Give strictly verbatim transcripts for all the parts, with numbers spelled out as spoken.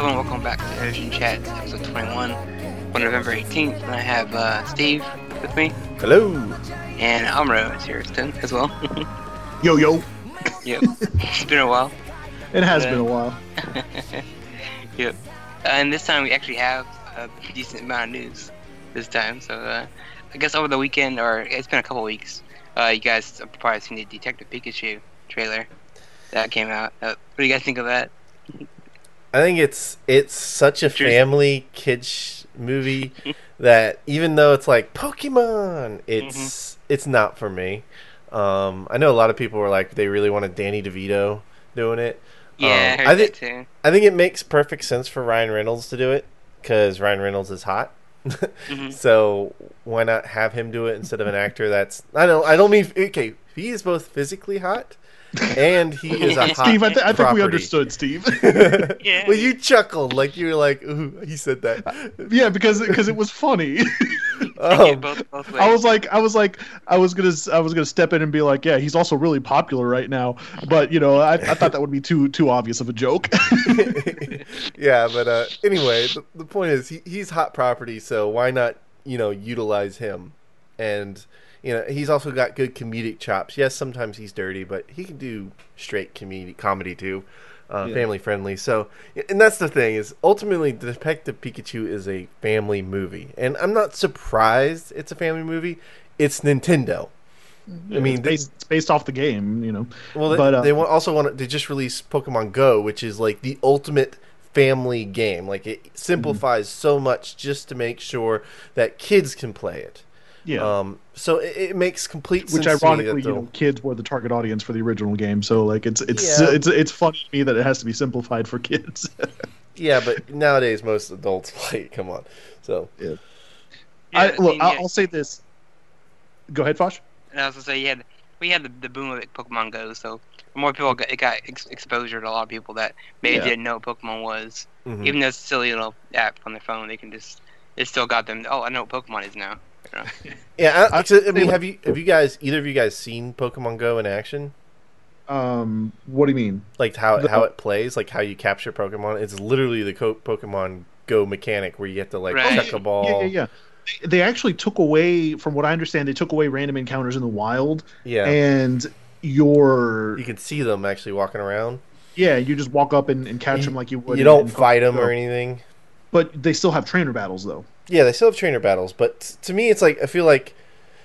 everyone, welcome back to Edition Chat, episode twenty-one, on November eighteenth, and I have uh, Steve with me. Hello! And Amro is here as well. Yo, yo! Yep, it's been a while. It has uh, been a while. Yep. Uh, and this time we actually have a decent amount of news this time, so uh, I guess over the weekend, or it's been a couple weeks, uh, you guys have probably seen the Detective Pikachu trailer that came out. Uh, what do you guys think of that? I think it's it's such a family kids movie that even though it's like Pokemon, it's mm-hmm. it's not for me. Um, I know a lot of people were like they really wanted Danny DeVito doing it. Yeah, um, I, I think too. I think it makes perfect sense for Ryan Reynolds to do it because Ryan Reynolds is hot. mm-hmm. So why not have him do it instead of an actor that's I don't I don't mean okay if he is both physically hot. And he is a hot Steve, I, th- I think we property. understood, Steve. Yeah. Well, you chuckled like you were like, "Ooh, he said that." Yeah, because because it was funny. um, both, both I was like, I was like, I was gonna, I was gonna step in and be like, "Yeah, he's also really popular right now." But you know, I, I thought that would be too too obvious of a joke. Yeah, but uh, anyway, the, the point is, he, he's hot property, so why not, you know, utilize him? And you know, he's also got good comedic chops. Yes, sometimes he's dirty, but he can do straight comedy, comedy too, uh, yeah. family friendly. So, and that's the thing is, ultimately, Detective Pikachu is a family movie, and I'm not surprised it's a family movie. It's Nintendo. Yeah, I mean, it's based, it's based off the game, you know. Well, they, but uh, they also want to just release Pokemon Go, which is like the ultimate family game. Like it simplifies mm-hmm. so much just to make sure that kids can play it. Yeah. Um, so it, it makes complete sense. Which ironically, to me that you know, kids were the target audience for the original game. So like, it's it's yeah. it's it's funny to me that it has to be simplified for kids. Yeah, but nowadays most adults play. Come on. So yeah. yeah I, I look, mean, I'll, yeah. I'll say this. Go ahead, Fosh. And I was gonna say, you had we had the, the boom of Pokemon Go, so more people got, it got ex- exposure to a lot of people that maybe Yeah. didn't know what Pokemon was. mm-hmm. Even though it's a silly little app on their phone, they can just it still got them. Oh, I know what Pokemon is now. You know? Yeah, I, I mean, have you have you guys either of you guys seen Pokemon Go in action? Um, what do you mean? Like how The- how it plays, like how you capture Pokemon? It's literally the co- Pokemon Go mechanic where you have to like Right. check a ball. Yeah, yeah, yeah. They, they actually took away, from what I understand, they took away random encounters in the wild. Yeah. And your You can see them actually walking around. yeah, you just walk up and, and catch You, them like you would. you in- don't in fight them Pokemon or Go. anything. But they still have trainer battles, though. Yeah, they still have trainer battles, but t- to me, it's like I feel like,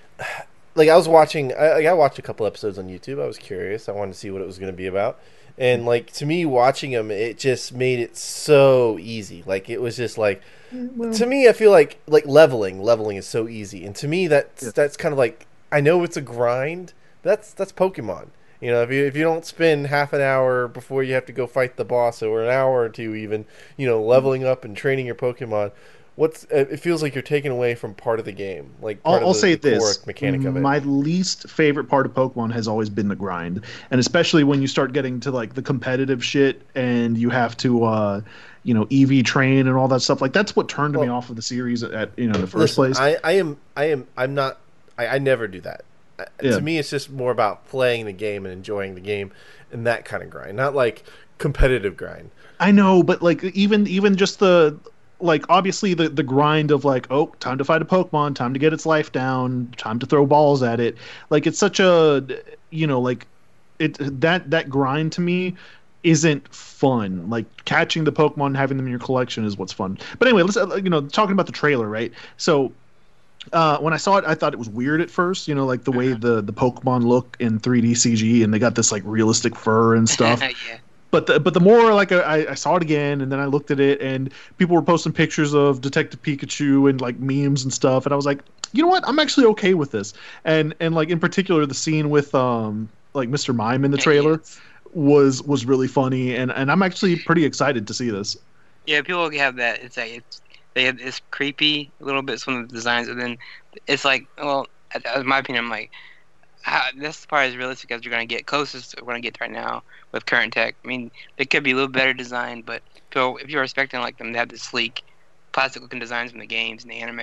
like I was watching. I, like, I watched a couple episodes on YouTube. I was curious. I wanted to see what it was going to be about, and like to me, watching them, it just made it so easy. Like it was just like, Well, to me, I feel like like leveling. Leveling is so easy, and to me, that's Yeah. that's kind of like I know it's a grind. But that's that's Pokemon. You know, if you if you don't spend half an hour before you have to go fight the boss, or an hour or two even, you know, leveling up and training your Pokemon, what's it feels like you're taking away from part of the game, like part I'll, of I'll the, say the core this: mechanic of it. my least favorite part of Pokemon has always been the grind, and especially when you start getting to like the competitive shit, and you have to, uh, you know, E V train and all that stuff. Like that's what turned me Well, off of the series at you know in the first Listen, place. I, I am I am I'm not I, I never do that. Uh, Yeah. To me, it's just more about playing the game and enjoying the game and that kind of grind, not like competitive grind. I know, but like even even just the like obviously the the grind of like, oh, time to fight a Pokemon, time to get its life down, time to throw balls at it. Like it's such a you know like it that that grind to me isn't fun. Like catching the Pokemon and having them in your collection is what's fun. But anyway, let's uh, you know talking about the trailer, right? So uh, when I saw it, I thought it was weird at first. You know, like the way the the Pokemon look in three D C G, and they got this like realistic fur and stuff. yeah. But the, but the more like I, I saw it again, and then I looked at it, and people were posting pictures of Detective Pikachu and like memes and stuff, and I was like, you know what? I'm actually okay with this. And and like in particular, the scene with um like Mister Mime in the trailer Yes. was was really funny, and and I'm actually pretty excited to see this. Yeah, people have that. It's like it's they have it's creepy a little bit some of the designs, and then it's like, well, in my opinion, I'm like, how, this part is realistic as you're gonna get closest to what we're gonna get right now with current tech. I mean, they could be a little better designed, but so if you're expecting like them to have the sleek, plastic-looking designs from the games and the anime,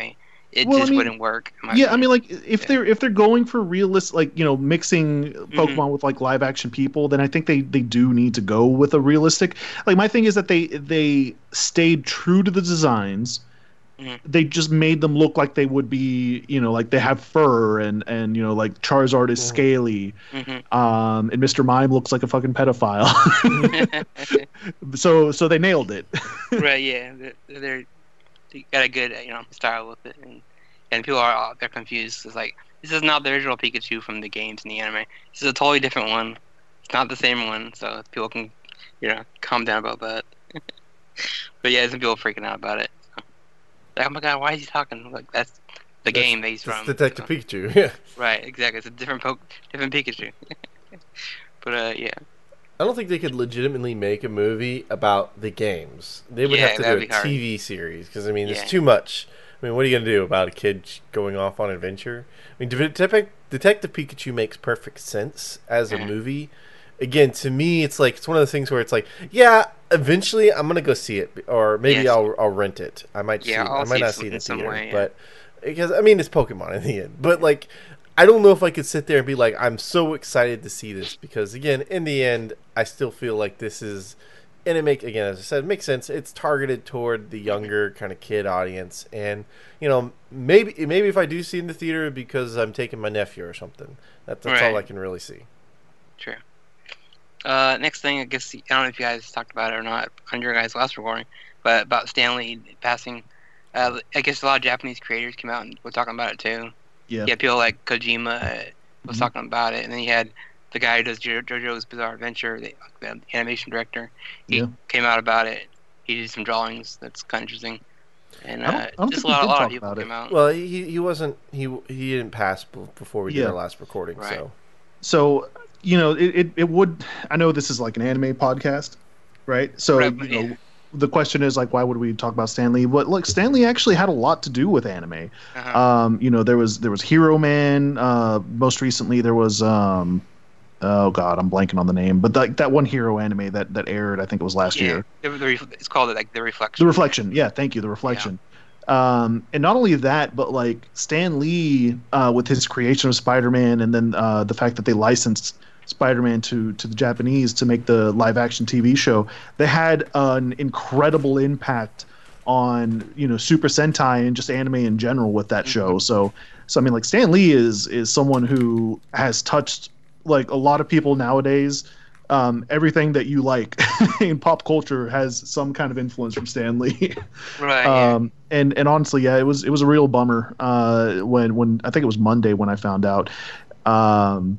it Well, I just mean, wouldn't work. in my Yeah, I mean, opinion. like if Yeah. they're if they're going for realist, like you know, mixing Pokemon Mhm. with like live action people, then I think they they do need to go with a realistic. Like my thing is that they they stayed true to the designs. Mhm. They just made them look like they would be, you know, like they have fur and and you know, like Charizard is Mhm. scaly, Mhm. um, and Mister Mime looks like a fucking pedophile. so so they nailed it. Right. Yeah. They're, they're they got a good you know style with it, and and people are all- they're confused. It's like this is not the original Pikachu from the games in the anime. This is a totally different one. It's not the same one, so people can you know calm down about that. But yeah, some people freaking out about it. So. Like, oh my god, why is he talking? Like that's the That's, game that he's that's from. Detective so. Pikachu. Yeah. Right, exactly. It's a different po- different Pikachu. But uh, yeah, I don't think they could legitimately make a movie about the games. They would Yeah, have to do that'd a be hard. T V series because I mean, Yeah. it's too much. I mean, what are you gonna do about a kid going off on adventure? I mean, Detective Detective Pikachu makes perfect sense as a Yeah. movie. Again, to me, it's like it's one of those things where it's like, yeah, eventually I'm gonna go see it, or maybe Yes. I'll I'll rent it. I might Yeah, see, I'll I see might it not some- see it in in some theater, way, yeah. but because I mean, it's Pokemon in the end. But like, I don't know if I could sit there and be like, I'm so excited to see this because again, in the end, I still feel like this is, and it make again, as I said, it makes sense. It's targeted toward the younger kind of kid audience, and you know, maybe maybe if I do see it in the theater because I'm taking my nephew or something. That, that's all Right. I can really see. True. Uh, next thing, I guess I don't know if you guys talked about it or not on your guys' last recording, but about Stanley passing. Uh, I guess a lot of Japanese creators came out and were talking about it too. Yeah. Yeah, people like Kojima uh, was Mhm. talking about it, and then you had the guy who does jo- JoJo's Bizarre Adventure, the, the animation director. He Yeah. came out about it. He did some drawings. That's kind of interesting. And I don't- uh, I don't just think a we lot, did a lot talk of people about it. came out. Well, he he wasn't he he didn't pass b- before we did Yeah. our last recording, Right. so So, you know, it, it, it would, I know this is like an anime podcast, right? So, Right, you but know, yeah. the question is like, why would we talk about Stan Lee? But look, Stan Lee actually had a lot to do with anime. Uh-huh. Um, you know, there was, there was Hero Man, uh, most recently there was, um, oh God, I'm blanking on the name, but like that one Hero anime that, that aired, I think it was last yeah, year. the, the, ref- it's called like the Reflection. The Reflection. Yeah, thank you. The Reflection. Um, and not only that, but like Stan Lee, uh, with his creation of Spider-Man, and then uh, the fact that they licensed Spider-Man to to the Japanese to make the live-action T V show, they had an incredible impact on you know Super Sentai and just anime in general with that show. So, so I mean, like Stan Lee is is someone who has touched like a lot of people nowadays. Um, everything that you like in pop culture has some kind of influence from Stan Lee. Right. Yeah. um, and and honestly, yeah, it was it was a real bummer uh, when when I think it was Monday when I found out. Um,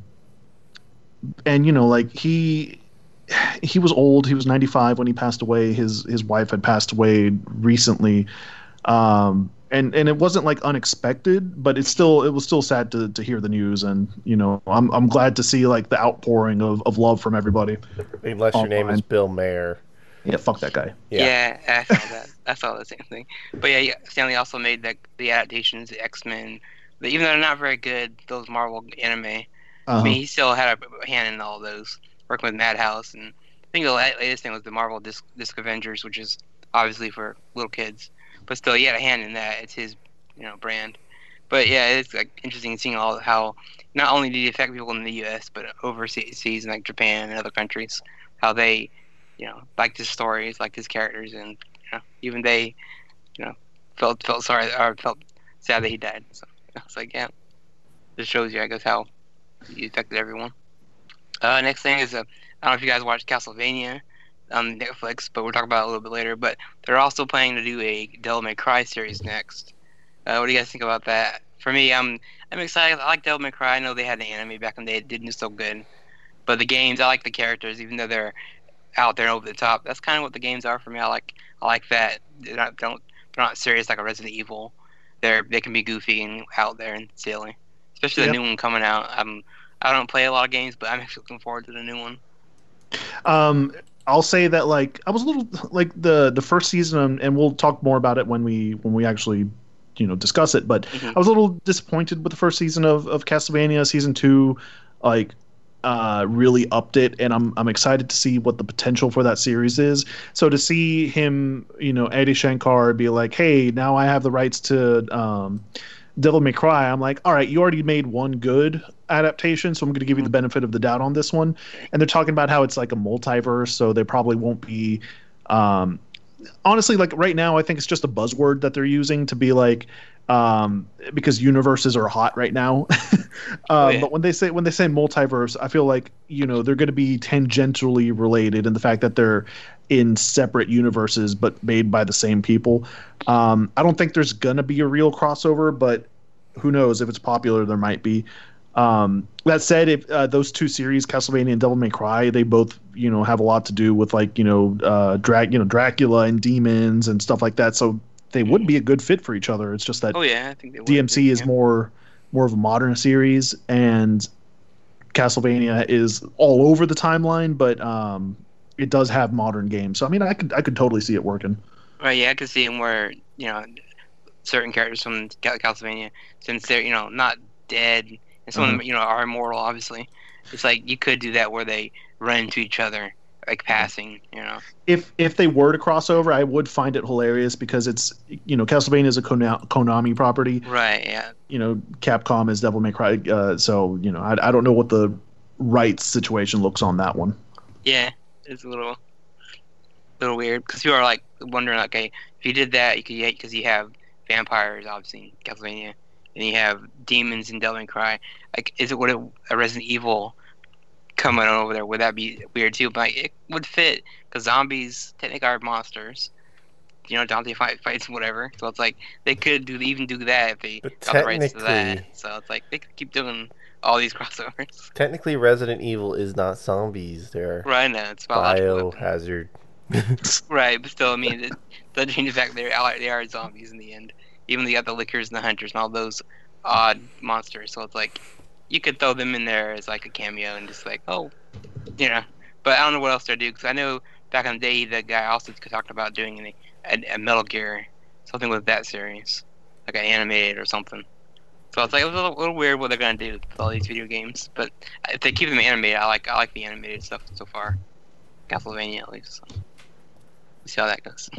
and you know, like he he was old. He was ninety-five when he passed away. His his wife had passed away recently. Um, and and it wasn't like unexpected, but it's still it was still sad to, to hear the news, and you know I'm I'm glad to see like the outpouring of, of love from everybody. unless your name is Online. Bill Mayer. Yeah, fuck that guy. Yeah, I saw that. I saw the same thing. But yeah, yeah Stanley also made the the adaptations, the X Men. Even though they're not very good, those Marvel anime. I Uh-huh. mean, he still had a hand in all those, working with Madhouse, and I think the la- latest thing was the Marvel Disc, Disc Avengers, which is obviously for little kids, but still, he had a hand in that. It's his, you know, brand. But yeah, it's like interesting seeing all how not only did it affect people in the U S but overseas, in like Japan and other countries, how they, you know, liked his stories, liked his characters, and you know, even they, you know, felt felt sorry or felt sad that he died. So I was like, yeah, this shows you, I guess, how he affected everyone. Uh, next thing is, uh, I don't know if you guys watched Castlevania on Netflix, but we'll talk about it a little bit later. But they're also planning to do a Devil May Cry series next. Uh, what do you guys think about that? For me, I'm I'm excited. I like Devil May Cry. I know they had an anime back in the day. It didn't do so good. But the games, I like the characters, even though they're out there and over the top. That's kind of what the games are for me. I like I like that. They're not, don't, they're not serious like a Resident Evil. They're they can be goofy and out there and silly. Especially Yeah. the new one coming out. I'm I don't play a lot of games, but I'm actually looking forward to the new one. Um, I'll say that like I was a little like the the first season, and we'll talk more about it when we when we actually you know discuss it. But Mhm. I was a little disappointed with the first season of of Castlevania. Season two, like uh, really upped it, and I'm I'm excited to see what the potential for that series is. So to see him, you know, Adi Shankar be like, hey, now I have the rights to um, Devil May Cry. I'm like, all right, you already made one good adaptation, so I'm going to give you the benefit of the doubt on this one. And they're talking about how it's like a multiverse, so they probably won't be. Um, honestly, like right now, I think it's just a buzzword that they're using to be like. Um, because universes are hot right now. um, oh, yeah. But when they say when they say multiverse, I feel like you know they're going to be tangentially related in the fact that they're in separate universes but made by the same people. Um, I don't think there's going to be a real crossover, but who knows? If it's popular, there might be. Um, that said, if uh, those two series, Castlevania and Devil May Cry, they both you know have a lot to do with like you know uh, drag you know Dracula and demons and stuff like that. So. They would be a good fit for each other. It's just that oh, yeah, I think they would D M C be, is yeah. more more of a modern series, and Castlevania is all over the timeline, but um, it does have modern games. So I mean, I could I could totally see it working. Right? Yeah, I could see it where you know certain characters from Castlevania, since they're you know not dead, and some of them you know are immortal. Obviously, it's like you could do that where they run into each other. Like passing, you know. If if they were to cross over, I would find it hilarious because it's you know Castlevania is a Konami property, right? Yeah. You know, Capcom is Devil May Cry, uh, so you know I I don't know what the rights situation looks on that one. Yeah, it's a little little weird because you are like wondering, okay, if you did that, you could because you have vampires obviously in Castlevania, and you have demons in Devil May Cry. Like, is it what it, a Resident Evil? Coming over there, would that be weird too? But like, it would fit because zombies technically are monsters. You know, Dante fight, fights whatever. So it's like they could do even do that if they but got the rights to that. So it's like they could keep doing all these crossovers. Technically, Resident Evil is not zombies. They're right now it's biohazard. Right, but still, I mean, it doesn't change the fact they're they are zombies in the end. Even they got the lickers and the hunters and all those odd monsters. So it's like. You could throw them in there as like a cameo and just like, oh, you know. But I don't know what else they'll do because I know back in the day the guy also talked about doing a, a, a Metal Gear, something with that series, like an animated or something. So it's like it was a little, little weird what they're gonna do with all these video games. But if they keep them animated, I like I like the animated stuff so far, Castlevania at least. So. We'll see how that goes.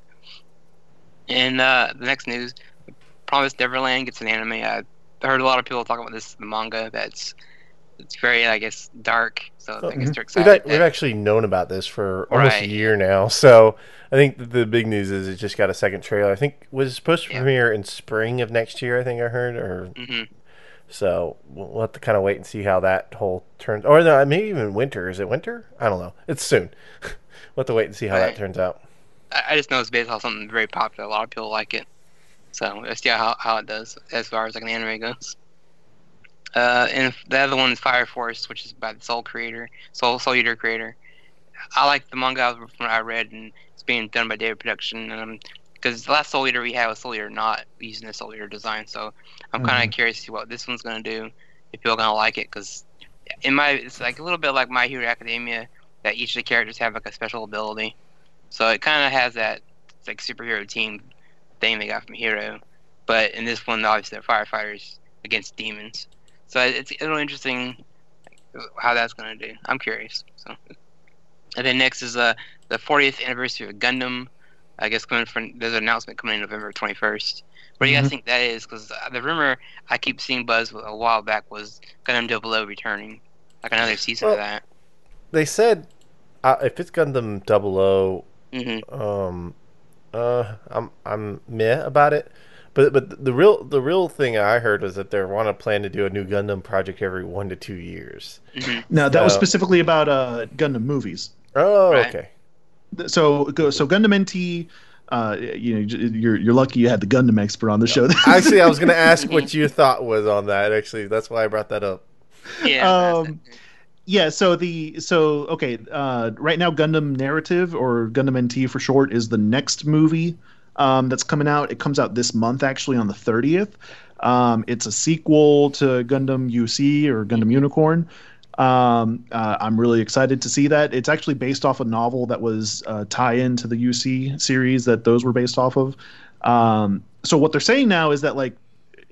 And uh, the next news, Promised Neverland gets an anime. I, I heard a lot of people talk about this the manga that's it's very I guess dark, so oh, I guess they're excited. We've, we've actually known about this for almost right. a year now, so I think the big news is it just got a second trailer. I think it was supposed to yeah. premiere in spring of next year. I think I heard, or mm-hmm. so we'll have to kind of wait and see how that whole turns. Or no, maybe even winter. Is it winter? I don't know. It's soon. We'll have to wait and see how right. that turns out. I just know it's based on something very popular. A lot of people like it. So let's see how how it does as far as like an anime goes. Uh, and the other one is Fire Force, which is by the Soul creator, Soul Soul Eater creator. I like the manga from what I read, and it's being done by David Production. Um, because the last Soul Eater we had was Soul Eater not using the Soul Eater design, so I'm mm-hmm. kind of curious to see what this one's gonna do. If people are gonna like it, because in my it's like a little bit like My Hero Academia, that each of the characters have like a special ability. So it kind of has that like superhero team thing they got from Hero, but in this one, obviously, they're firefighters against demons. So it's a little interesting how that's going to do. I'm curious. So, and then next is uh, the fortieth anniversary of Gundam. I guess coming from there's an announcement coming in November twenty-first. What do you guys mm-hmm. think that is? Because the rumor I keep seeing buzz a while back was Gundam Double O returning, like another season well, of that. They said uh, if it's Gundam Double O, mm-hmm. um, uh, I'm I'm meh about it. But but the real the real thing I heard was that they want to plan to do a new Gundam project every one to two years. Mm-hmm. Now that so, was specifically about uh, Gundam movies. Oh, right. Okay. So so Gundam N T, uh, you know, you're you're lucky you had the Gundam expert on the show. Actually, I was going to ask what you thought was on that. Actually, that's why I brought that up. Yeah. Um, yeah. So the so okay. Uh, right now, Gundam Narrative or Gundam N T for short is the next movie. Um, that's coming out. It comes out this month, actually, on the thirtieth. Um, it's a sequel to Gundam U C or Gundam Unicorn. Um, uh, I'm really excited to see that. It's actually based off a novel that was uh, tie-in to the U C series that those were based off of. Um, so what they're saying now is that like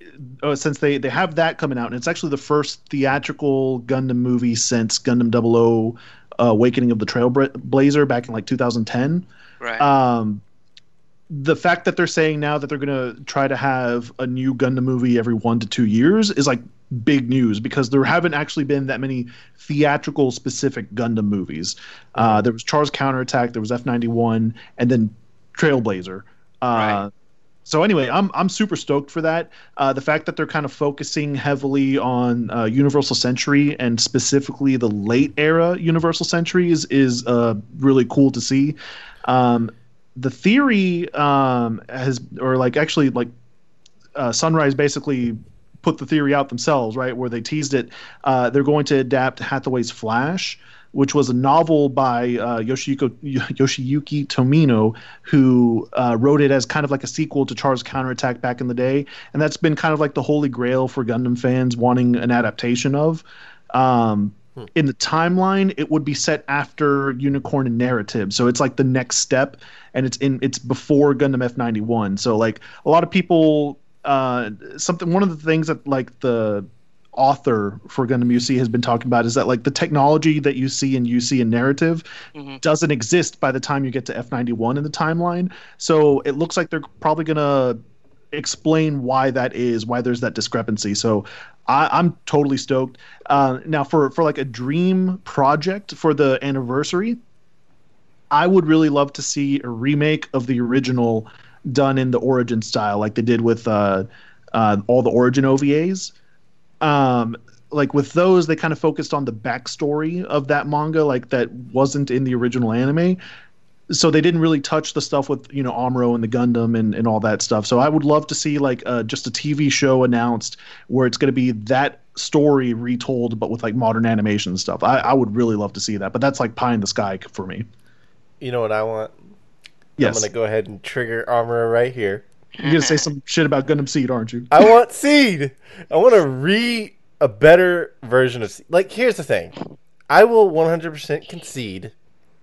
uh, since they they have that coming out, and it's actually the first theatrical Gundam movie since Gundam Double O, uh, Awakening of the Trailblazer back in like two thousand ten. Right. Um, the fact that they're saying now that they're going to try to have a new Gundam movie every one to two years is like big news, because there haven't actually been that many theatrical specific Gundam movies. Uh, there was Char's Counterattack, there was F ninety-one, and then Trailblazer. Uh, Right. So anyway, I'm I'm super stoked for that. Uh, the fact that they're kind of focusing heavily on uh, Universal Century, and specifically the late era Universal Century, is is uh, really cool to see. Um, the theory um, has, or like actually like uh, Sunrise basically put the theory out themselves, right? Where they teased it. Uh, they're going to adapt Hathaway's Flash, which was a novel by uh, Yoshiko, Yoshiyuki Tomino, who uh, wrote it as kind of like a sequel to Char's Counterattack back in the day. And that's been kind of like the holy grail for Gundam fans wanting an adaptation of. Um, hmm. In the timeline, it would be set after Unicorn and Narrative. So it's like the next step, and it's in it's before Gundam F ninety-one. So like a lot of people, uh, something one of the things that like the author for Gundam U C has been talking about is that like the technology that you see in U C and Narrative mm-hmm. doesn't exist by the time you get to F ninety-one in the timeline. So it looks like they're probably gonna explain why that is, why there's that discrepancy. So I, I'm totally stoked. Uh, now for for like a dream project for the anniversary, I would really love to see a remake of the original done in the Origin style, like they did with uh, uh, all the Origin O V As. Um, like with those, they kind of focused on the backstory of that manga, like that wasn't in the original anime. So they didn't really touch the stuff with, you know, Amuro and the Gundam and, and all that stuff. So I would love to see like uh, just a T V show announced where it's going to be that story retold, but with like modern animation and stuff. I, I would really love to see that, but that's like pie in the sky for me. You know what I want? Yes. I'm going to go ahead and trigger Amuro right here. You're going to say some shit about Gundam Seed, aren't you? I want Seed. I want to re a better version of Seed. Like, here's the thing. I will one hundred percent concede.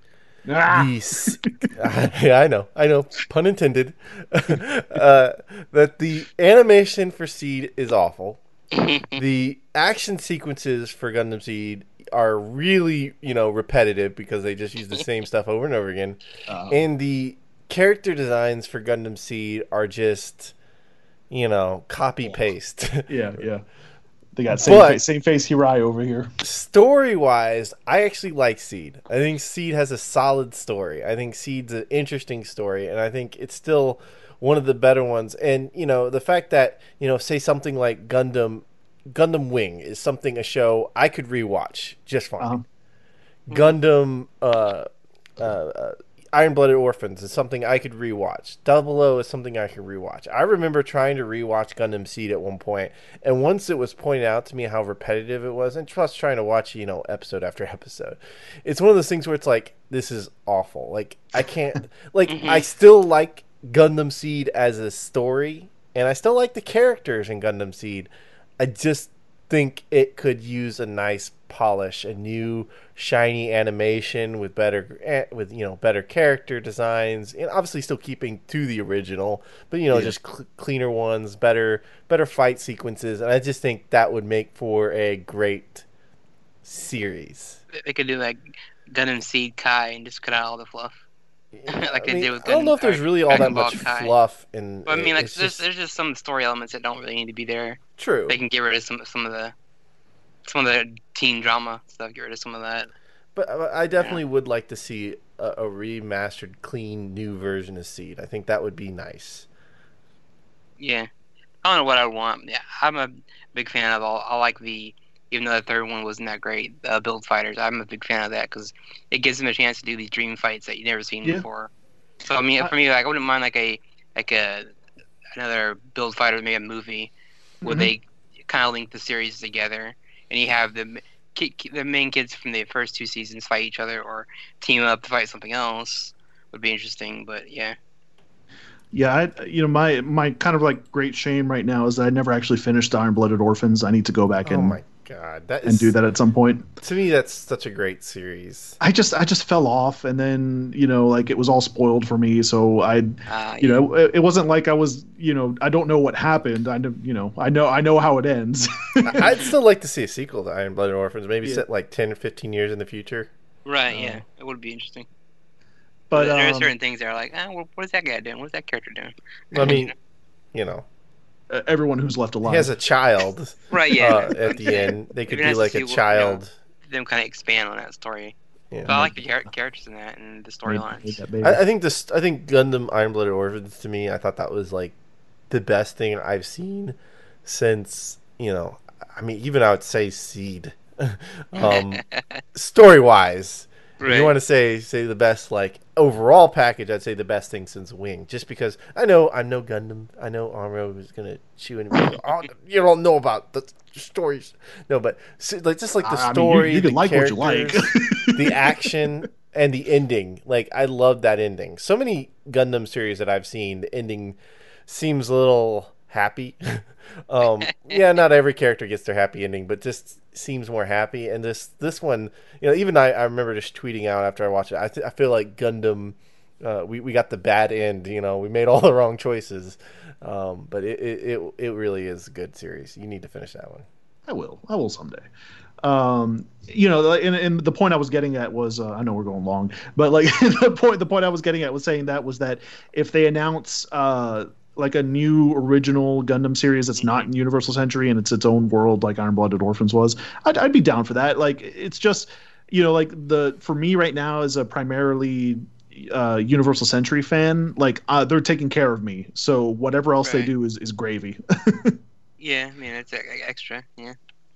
Ah. These, I know, I know, pun intended. uh, that the animation for Seed is awful. The action sequences for Gundam Seed are really, you know, repetitive because they just use the same stuff over and over again. Uh-oh. And the character designs for Gundam Seed are just, you know, copy paste. Yeah, yeah. They got same but, face, same face Hirai over here. Story wise, I actually like Seed. I think Seed has a solid story. I think Seed's an interesting story, and I think it's still one of the better ones. And you know, the fact that, you know, say something like Gundam, Gundam Wing is something a show I could rewatch just fine. Uh-huh. Gundam, uh, uh, uh, Iron Blooded Orphans is something I could rewatch. Double O is something I could rewatch. I remember trying to rewatch Gundam Seed at one point, and once it was pointed out to me how repetitive it was, and plus trying to watch, you know, episode after episode, it's one of those things where it's like, this is awful. Like, I can't, like, mm-hmm. I still like Gundam Seed as a story, and I still like the characters in Gundam Seed. I just think it could use a nice polish, a new shiny animation with better with you know better character designs, and obviously still keeping to the original, but you know yeah. just cl- cleaner ones, better better fight sequences, and I just think that would make for a great series. They could do like Gundam Seed Kai and just cut out all the fluff. Yeah, like I, mean, I don't know if there's really all that much Kai. fluff in. But I mean, like there's just... there's just some story elements that don't really need to be there. True. They can get rid of some some of the some of the teen drama stuff. Get rid of some of that. But I definitely yeah. would like to see a, a remastered, clean, new version of Seed. I think that would be nice. Yeah, I don't know what I want. Yeah, I'm a big fan of all. I like the. Even though the third one wasn't that great, uh, Build Fighters, I'm a big fan of that because it gives them a chance to do these dream fights that you've never seen yeah. before. So I mean, for me, like I wouldn't mind like a like a another Build Fighter, maybe a movie where mm-hmm. they kind of link the series together, and you have the the main kids from the first two seasons fight each other or team up to fight something else. Would be interesting, but yeah. Yeah, I, you know, my my kind of like great shame right now is that I never actually finished Iron Blooded Orphans. I need to go back Oh and my god, that and do is that at some point. to me that's such a great series. I just I just fell off, and then you know like it was all spoiled for me. So I, Uh, you yeah. know, it, it wasn't like I was you know I don't know what happened. I know you know I know I know how it ends. I- I'd still like to see a sequel to Iron Blooded Orphans, maybe Yeah. set like ten or fifteen years in the future. Right, Oh. yeah. It would be interesting. But But there are um, certain things that are like, ah, what, what is that guy doing? What is that character doing? I mean, you know, uh, everyone who's left he alive. has a child Right, yeah. uh, that's what at I'm the saying. end. They could Maybe do that's like the a sequel, child. Them kind of expand on that story. Yeah. But I like the char- characters in that and the Made- storylines. made that baby. I, I think this. I think Gundam Iron Blooded Orphans to me, I thought that was like the best thing I've seen since you know. I mean, even I would say Seed. um, story wise, if Right. you want to say say the best like overall package, I'd say the best thing since Wing. Just because I know I know Gundam, I know Amuro is gonna chew and go, oh, you don't know about the stories. No, but so, like just like the I mean, you- story, you can the like what you like. characters, the action, and the ending. Like I love that ending. So many Gundam series that I've seen, the ending seems a little happy. um, yeah, not every character gets their happy ending, but just seems more happy. And this this one, you know, even I, I remember just tweeting out after I watched it. I th- I feel like Gundam, uh, we we got the bad end. You know, we made all the wrong choices. Um, but it, it it it really is a good series. You need to finish that one. I will. I will someday. Um, you know, and, and the point I was getting at was, uh, I know we're going long, but like the point, the point I was getting at was saying that was that if they announce, uh, like a new original Gundam series that's not in Universal Century and it's its own world, like Iron Blooded Orphans was, I'd, I'd be down for that. Like, it's just, you know, like the, for me right now as a primarily, uh, Universal Century fan, like, uh, they're taking care of me. So whatever else they Right. do is, is gravy. Yeah, I mean, it's uh, extra, yeah.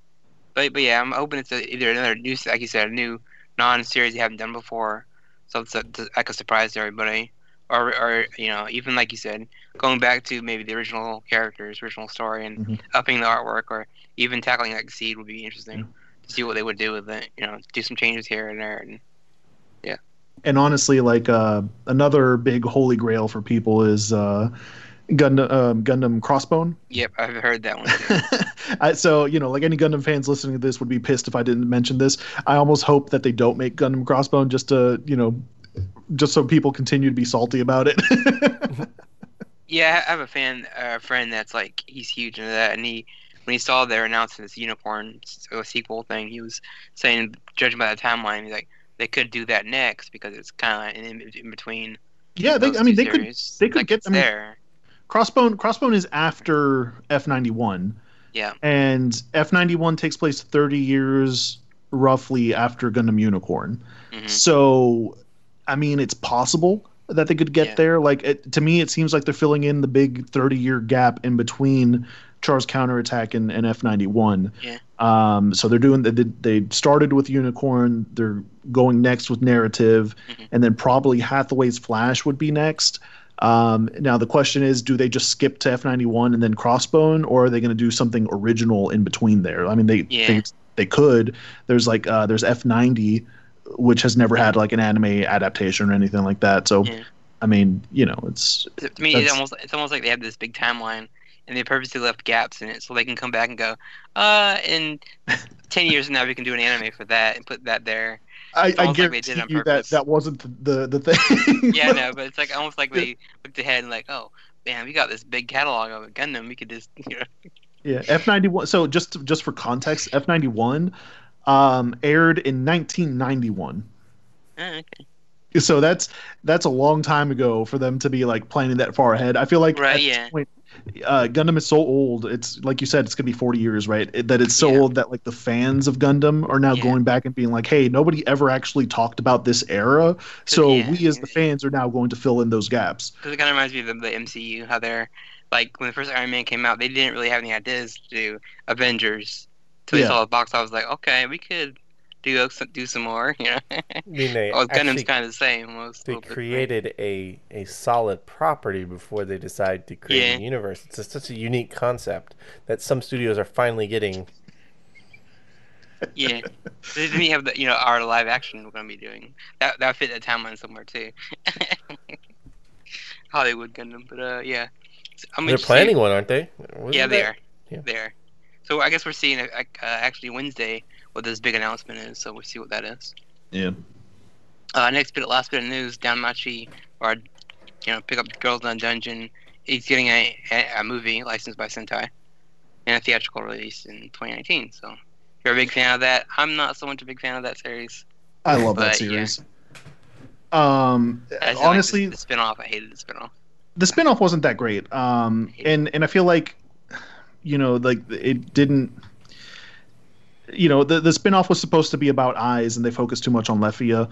But, but yeah, I'm hoping it's a, either another new, like you said, a new non-series you haven't done before. So it's a, like a surprise to everybody. Or, or, you know, even like you said, going back to maybe the original characters, original story, and Mhm. upping the artwork, or even tackling like Seed would be interesting Yeah. to see what they would do with it. You know, do some changes here and there, and And honestly, like uh, another big holy grail for people is uh, Gundam, um, Gundam Crossbone. yep, I've heard that one too. I, so you know, like any Gundam fans listening to this would be pissed if I didn't mention this. I almost hope that they don't make Gundam Crossbone just to you know, just so people continue to be salty about it. Yeah, I have a fan, a friend that's like he's huge into that, and he when he saw their announcement this unicorn uh, sequel thing, he was saying, judging by the timeline, he's like they could do that next because it's kind of in, in between. Yeah, they. those I mean, two they could. series. They could Like, get it's I mean, there. Crossbone. Crossbone is after F ninety-one. Yeah. And F ninety-one takes place thirty years roughly after Gundam Unicorn. Mhm. So, I mean, it's possible that they could get Yeah. there. Like, it, to me, it seems like they're filling in the big thirty-year gap in between Char's Counterattack and, and F ninety-one. Yeah. Um, so they're doing. They, they started with Unicorn. They're going next with Narrative, Mhm. and then probably Hathaway's Flash would be next. Um, now the question is, do they just skip to F ninety-one and then Crossbone, or are they going to do something original in between there? I mean, they Yeah. they, they could. There's like uh, there's F ninety, which has never had like an anime adaptation or anything like that. So, Yeah. I mean, you know, it's To to me, it's That's- almost it's almost like they have this big timeline, and they purposely left gaps in it so they can come back and go, uh, in ten years from now we can do an anime for that and put that there. I, It's I almost like they guarantee did on you that purpose. that wasn't the the, the thing. Yeah, no, but it's like almost like they looked ahead and like, oh, man, we got this big catalog of Gundam. We could just, you know, Yeah, F ninety-one. So just just for context, F ninety-one um, aired in nineteen ninety-one. oh, okay. So that's that's a long time ago for them to be like planning that far ahead. I feel like Right, at this yeah. point, uh, Gundam is so old. It's like you said, it's gonna be forty years, right? It- that it's so Yeah. old that like the fans of Gundam are now Yeah. going back and being like, "Hey, nobody ever actually talked about this era, so yeah, we as the fans are now going to fill in those gaps." Because it kind of reminds me of the, the M C U, how they're like when the first Iron Man came out, they didn't really have any ideas to do Avengers. Till they Yeah. saw the box office, like, okay, we could do do some more, you know. I mean, they Oh, Gundam's actually kind of the same, almost. a they little bit, right? created a a solid property before they decide to create Yeah. a universe. It's just such a unique concept that some studios are finally getting. Yeah, they didn't have the you know our live action we're gonna be doing that. That fit that timeline somewhere too. Hollywood Gundam, but uh, yeah. So I'm They're interested- planning one, aren't they? Wasn't Yeah, they that- are. Yeah. They are. So I guess we're seeing uh, uh, actually Wednesday what this big announcement is. So we'll see what that is. Yeah. Uh, next bit, last bit of news: Danmachi, or you know, pick up Girls on Dungeon. He's getting a, a, a movie licensed by Sentai and a theatrical release in twenty nineteen. So if you're a big fan of that, I'm not so much a big fan of that series. I love that But, series. Um, I just honestly, like the, the spinoff. I hated the spinoff. the spinoff wasn't that great. Um, and and I feel like, you know, like it didn't. You know, the the spinoff was supposed to be about eyes, and they focused too much on Lefia,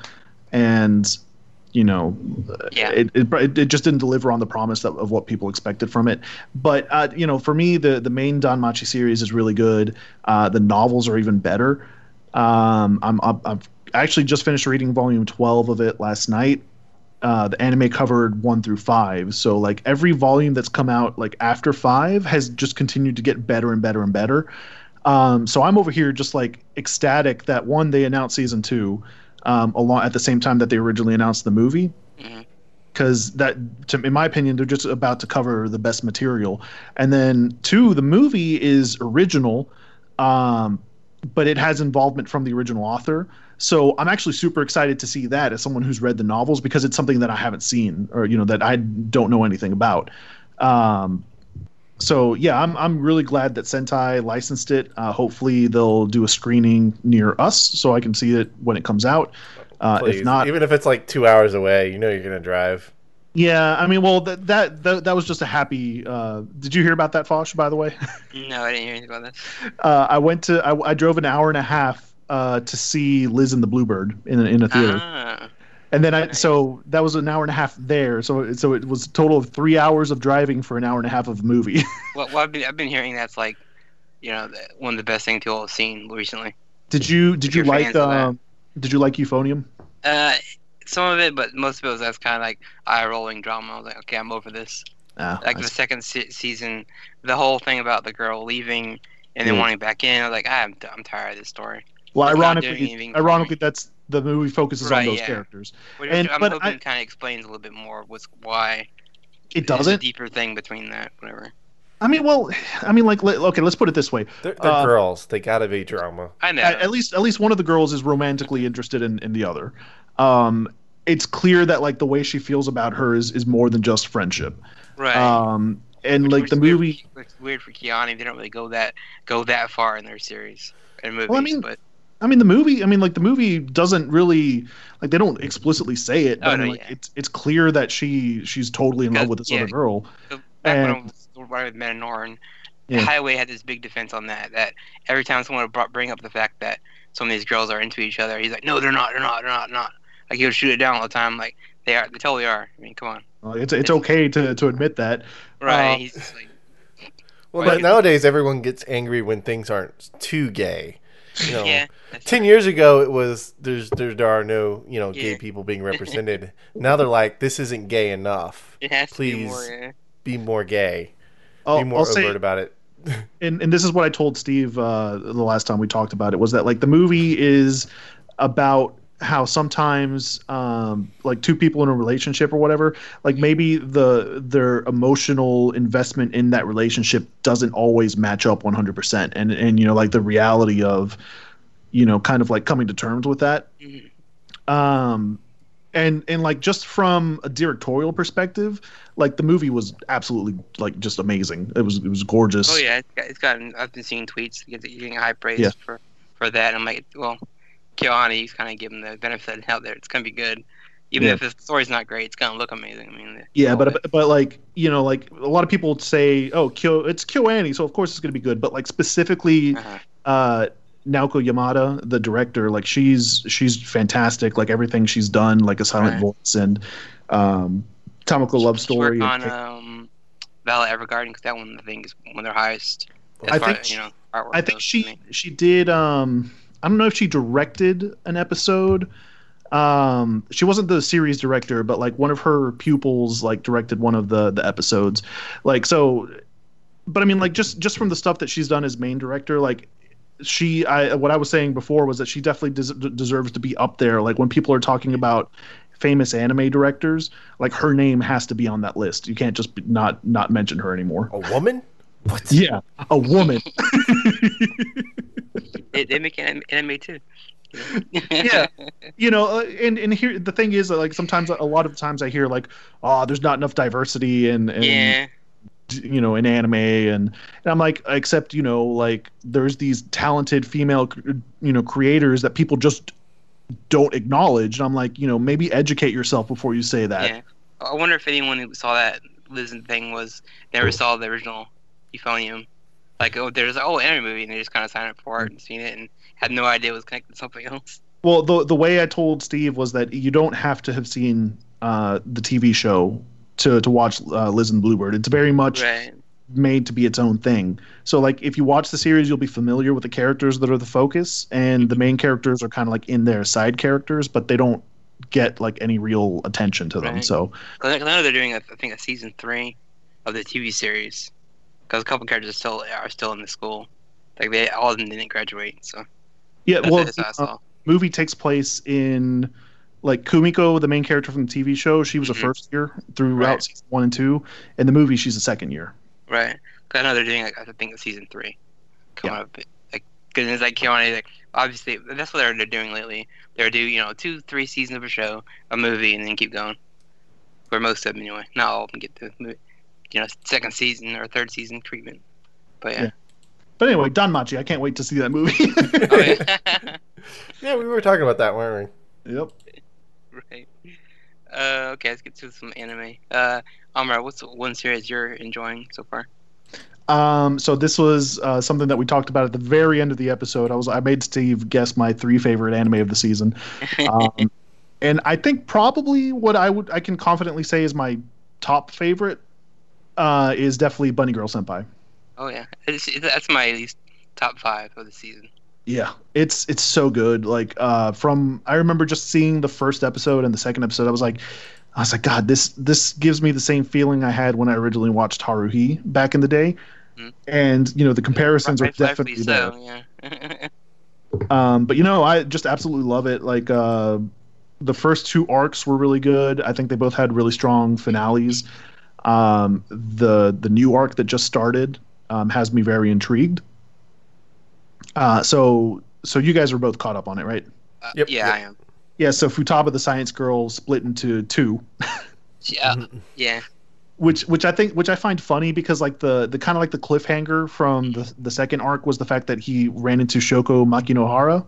and you know, Yeah. it, it it just didn't deliver on the promise of, of what people expected from it. But uh, you know, for me, the the main Danmachi series is really good. Uh, the novels are even better. Um, I'm I'm I've actually just finished reading volume twelve of it last night. Uh, the anime covered one through five, so like every volume that's come out like after five has just continued to get better and better and better. Um, so I'm over here just like ecstatic that one, they announced season two um, along at the same time that they originally announced the movie, Mhm. because that, to, in my opinion, they're just about to cover the best material. And then two, the movie is original, um, but it has involvement from the original author. So I'm actually super excited to see that as someone who's read the novels, because it's something that I haven't seen, or you know, that I don't know anything about. Um, so yeah, I'm I'm really glad that Sentai licensed it. Uh, hopefully they'll do a screening near us so I can see it when it comes out. Uh, Please. if not, Even if it's like two hours away, you know you're gonna drive. yeah, I mean, well, that that that, that was just a happy. Uh, did you hear about that, Fosh? By the way, No, I didn't hear anything about that. uh, I went to I, I drove an hour and a half uh, to see Liz and the Bluebird in a, in a theater. Ah, And then I, Nice. so that was an hour and a half there. So, so it was a total of three hours of driving for an hour and a half of a movie. well, well I've been I've been hearing that's like, you know, the, one of the best things people have seen recently. did you, did If you you're like, fans of that. um, did you like Euphonium? Uh, some of it, but most of it was that's kind of like eye rolling drama. I was like, okay, I'm over this. Ah, Like I the see. second se- season, the whole thing about the girl leaving and then Yeah. wanting back in. I was like, I'm I'm tired of this story. well, it's not doing ironically, anything for ironically, me. that's the movie focuses on Right, those yeah. characters. Which And- I'm but hoping I- kind of explains a little bit more what's why. It There's a doesn't. deeper thing between that, whatever. I mean, well, I mean, like, let- okay, let's put it this way. They're, they're Uh, girls. They gotta be drama. I know. At, at least, at least one of the girls is romantically interested in, in the other. Um, it's clear that like the way she feels about her is, is more than just friendship. right. Um, and Which- like which the is weird movie. for- It's weird for Kiani. They don't really go that go that far in their series and movies. Well, I mean, but I mean, the movie. I mean, like the movie doesn't really like they don't explicitly say it, but Oh, I mean, no, like, yeah. it's it's clear that she she's totally in love with this Yeah. other girl. so back when I and- was when I was with Manoran, Yeah. Highway had this big defense on that. That every time someone would brought, bring up the fact that some of these girls are into each other, he's like, "No, they're not. They're not. They're not. Not." Like he would shoot it down all the time. Like they are. They totally are. I mean, come on. Uh, it's it's okay to to admit that. Right? Uh, he's just like, Well, Right. but nowadays everyone gets angry when things aren't too gay. You know, yeah. That's ten years ago it was there's there, there are no you know gay Yeah. people being represented. Now they're like this isn't gay enough. It has to be Please. more. Uh, Be more gay. I'll, Be more I'll overt say, about it. and and this is what I told Steve uh, the last time we talked about it, was that like the movie is about how sometimes um, like two people in a relationship or whatever, like maybe the their emotional investment in that relationship doesn't always match up one hundred percent, and and you know like the reality of you know kind of like coming to terms with that. mhm. Um, and and like just from a directorial perspective, like the movie was absolutely like just amazing. It was it was gorgeous. Oh yeah, it's, got, it's gotten. I've been seeing tweets getting getting high praise Yeah. for for that. I'm like, well, Keanu's kind of giving the benefit of the doubt there. It's gonna be good, even Yeah. if the story's not great. It's gonna look amazing. I mean, the- Yeah, all but, that. but but like you know, like a lot of people would say, "Oh, Kyo, it's KyoAni, so of course it's going to be good." But like specifically, Uh-huh. uh, Naoko Yamada, the director, like she's she's fantastic. Like everything she's done, like A Silent Right. Voice and um, Tamako Love Just Story. Work and- on um, Violet Evergarden because that one I think is one of their highest. I as far think as, she- you know artwork I think goes she to me. she did. Um, I don't know if she directed an episode. Um, she wasn't the series director, but like one of her pupils like directed one of the the episodes. Like so, but I mean, like just just from the stuff that she's done as main director, like she, I what I was saying before was that she definitely des- deserves to be up there. Like when people are talking about famous anime directors, like her name has to be on that list. You can't just be, not not mention her anymore. A woman? What? Yeah, a woman. They, they make anime, anime too. Yeah, you know, uh, and and here the thing is, uh, like sometimes a lot of times I hear like, oh, there's not enough diversity and and Yeah. you know in anime, and, and I'm like, except you know like there's these talented female you know creators that people just don't acknowledge, and I'm like, you know, maybe educate yourself before you say that. Yeah. I wonder if anyone who saw that Lizard thing was never saw the original Euphonium. Like, oh, there's oh anime movie, and they just kind of signed up for it and seen it and had no idea it was connected to something else. Well, the the way I told Steve was that you don't have to have seen uh, the T V show to to watch uh, Liz and Bluebird. It's very much Right. made to be its own thing. So like if you watch the series, you'll be familiar with the characters that are the focus, and the main characters are kind of like in their side characters, but they don't get like any real attention to them. Right. So Cause I know they're doing, I think, a season three of the T V series. Because a couple characters are still are still in the school. Like they all of them didn't graduate. So yeah, that's, well, that's what I the saw. uh, movie takes place in like Kumiko, the main character from the T V show. She was Mhm. a first year throughout Right. season one and two. In the movie, she's a second year. Right. Cause I know they're doing, like, I think, a season three coming Yeah. up. Like, cause it's like Keone, like obviously that's what they're, they're doing lately. They're do you know two, three seasons of a show, a movie, and then keep going. For most of them, anyway. Not all of them get the movie, you know second season or third season treatment. But yeah. Yeah. But anyway, Danmachi, I can't wait to see that movie. Oh, yeah. Yeah, we were talking about that, weren't Yep. Right. Uh, okay, let's get to some anime. Uh, Amra, what's the one series you're enjoying so far? Um, so this was uh, something that we talked about at the very end of the episode. I was I made Steve guess my three favorite anime of the season, um, and I think probably what I would I can confidently say is my top favorite uh, is definitely Bunny Girl Senpai. Oh yeah, it's, it's, that's my at least top five of the season. Yeah, it's it's so good. Like uh, from I remember just seeing the first episode and the second episode, I was like, I was like, God, this this gives me the same feeling I had when I originally watched Haruhi back in the day. Mhm. And you know the comparisons are Right- rightfully definitely there. so, yeah. Um, but you know, I just absolutely love it. Like uh, the first two arcs were really good. I think they both had really strong finales. Um, the the new arc that just started um, has me very intrigued. Uh, so so you guys are both caught up on it, right? Uh, Yep, yeah, yep. I am. Yeah. So Futaba the Science Girl split into two, Yeah, Mhm. yeah, which which I think which I find funny because like the the kind of like the cliffhanger from the the second arc was the fact that he ran into Shoko Makinohara,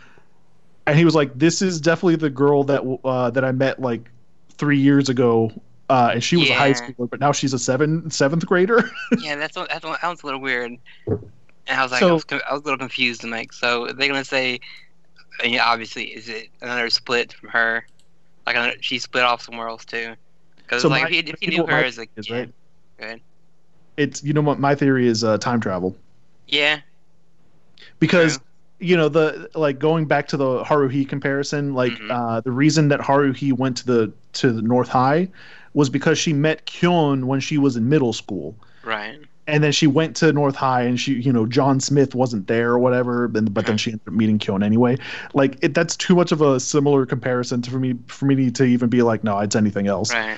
and he was like, "This is definitely the girl that uh, that I met like three years ago." Uh, and she was a high Yeah. schooler, but now she's a seven seventh grader. yeah. That's what, that's what, that was a little weird. And I was like, So- I, was, con- I was a little confused. I'm like, so are they gonna say? I mean, obviously, is it another split from her? Like another, she split off somewhere else too. Because So like my- if you, if you you know knew what her my as like, is, yeah, right? good. It's you know what my theory is uh, time travel. Yeah, Because True. you know the like going back to the Haruhi comparison, like Mhm. uh, the reason that Haruhi went to the to the North High was because she met Kyon when she was in middle school, right. and then she went to North High, and she you know John Smith wasn't there or whatever, but, but then Mhm. she ended up meeting Kyon anyway. Like it, that's too much of a similar comparison to, for me for me to even be like, no, it's anything else. Right.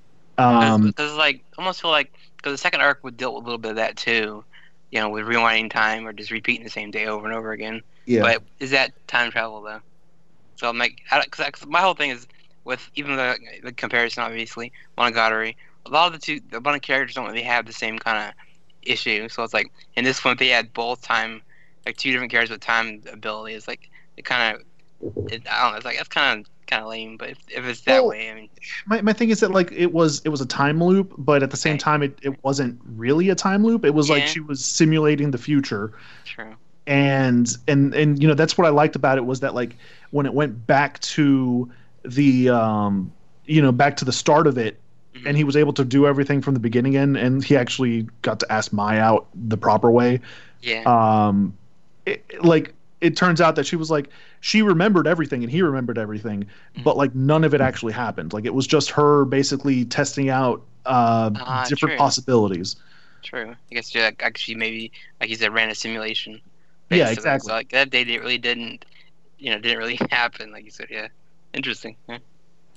Um, Because like almost feel like because the second arc would deal with a little bit of that too, you know, with rewinding time or just repeating the same day over and over again. yeah. But is that time travel though? So I'm like, because my whole thing is with even the, the comparison, obviously, Monogatari. A lot of the two, the bunch of characters don't really have the same kind of issue. So it's like in this one, they had both time, like two different characters with time abilities. Like it kind of, it, I don't know. It's like that's kind of kind of lame. But if, if it's that Well, way, I mean, my, my thing is that like it was it was a time loop, but at the same Okay. time it, it wasn't really a time loop. It was like Yeah. she was simulating the future. true. And and and you know that's what I liked about it was that like when it went back to the um you know back to the start of it, Mhm. and he was able to do everything from the beginning and and he actually got to ask Mai out the proper way. Yeah. Um, it, like it turns out that she was like she remembered everything and he remembered everything, Mhm. but like none of it actually happened. Like it was just her basically testing out uh, Ah, different true. possibilities. True. I guess yeah, like, actually maybe like you said, ran a simulation. Yeah, basically. exactly. So like that day didn't really didn't, you know, didn't really happen. Like you said, yeah. Interesting. Yeah.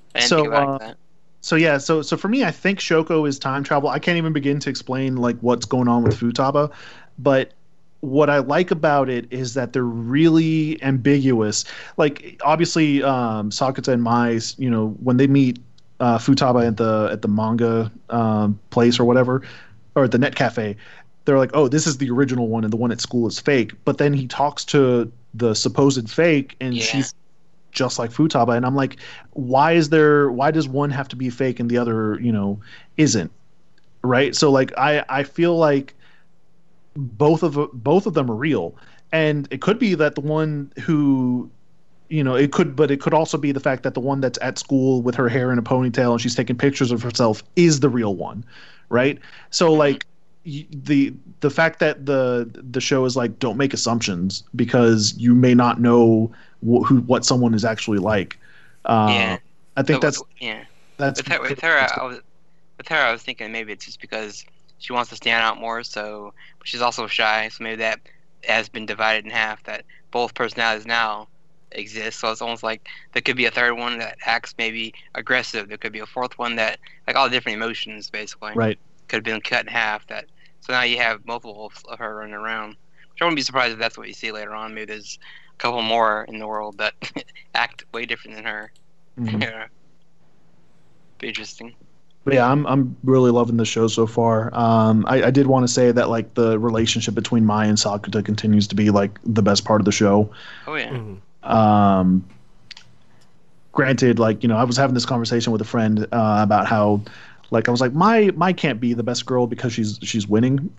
I didn't think So, about it uh, like that. so yeah, so so for me, I think Shoko is time travel. I can't even begin to explain like what's going on with Futaba, but what I like about it is that they're really ambiguous. Like obviously, um, Sakata and Mai, you know, when they meet uh, Futaba at the at the manga um, place or whatever, or at the net cafe, they're like, "Oh, this is the original one, and the one at school is fake." But then he talks to the supposed fake, and Yeah. she's just like Futaba, and I'm like, why is there? Why does one have to be fake and the other, you know, isn't? Right? So like, I I feel like both of both of them are real, and it could be that the one who you know it could but it could also be the fact that the one that's at school with her hair in a ponytail and she's taking pictures of herself is the real one, right? So like y- the the fact that the the show is like, don't make assumptions because you may not know wh- who what someone is actually like. uh, Yeah. I think But that's with, yeah. that's With her, with her, I was with her, I was thinking maybe it's just because she wants to stand out more. So, but she's also shy. So maybe that has been divided in half. That both personalities now exist. So it's almost like there could be a third one that acts maybe aggressive. There could be a fourth one that like all the different emotions basically right. could have been cut in half. That so now you have multiple of her running around. Which I wouldn't be surprised if that's what you see later on. Maybe there's a couple more in the world that act way different than her. Mhm. Yeah, be interesting. But yeah, I'm I'm really loving the show so far. Um, I, I did want to say that like the relationship between Mai and Sakuta continues to be like the best part of the show. Oh yeah. Mhm. Um, granted, like you know, I was having this conversation with a friend uh, about how, like, I was like, my my can't be the best girl because she's she's winning.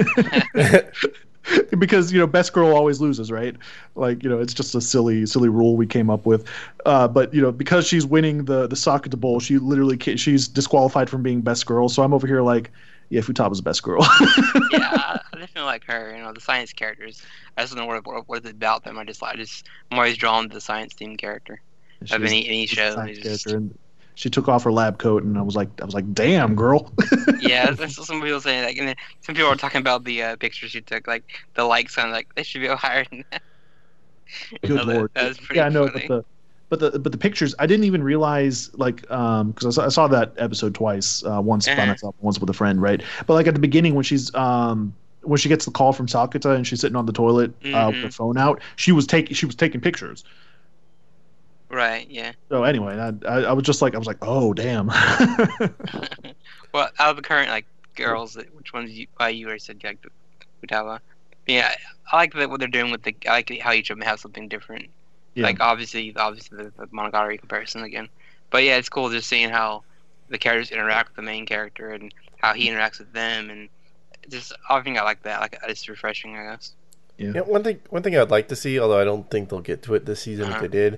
Because you know best girl always loses, right? Like you know it's just a silly silly rule we came up with. Uh, but you know because she's winning the the Sakata Bowl, she literally ca- she's disqualified from being best girl. So I'm over here like, yeah, Futaba's best girl. Yeah, I I definitely like her. You know, the science characters. I just don't know what what, what it's about them. I just I just I'm always drawn to the science themed character She of is- any any she's a show. science It's just- character, and she took off her lab coat, and I was like, I was like, damn, girl. yeah, that's what some people saying. Like, and then some people are talking about the uh, pictures she took, like the likes on like they should be higher than that. Good Oh, that- lord. that was pretty Yeah, I know, funny. but the but the but the pictures, I didn't even realize like um because I saw, I saw that episode twice, uh, once by Uh-huh. myself, once with a friend, right? But like at the beginning when she's um when she gets the call from Sakuta and she's sitting on the toilet uh, with Mhm. her phone out, she was taking she was taking pictures. Right. Yeah. So anyway, I, I I was just like I was like, oh damn. Well, out of the current like girls, which ones you uh, you already said like Futaba. Yeah, I like that what they're doing with the. I like how each of them have something different. Yeah. Like obviously, obviously the, the Monogatari comparison again. But yeah, it's cool just seeing how the characters interact with the main character and how he interacts with them, and just I think I like that. Like it's refreshing, I guess. Yeah. Yeah, one thing one thing I'd like to see, although I don't think they'll get to it this season Uh-huh. if they did.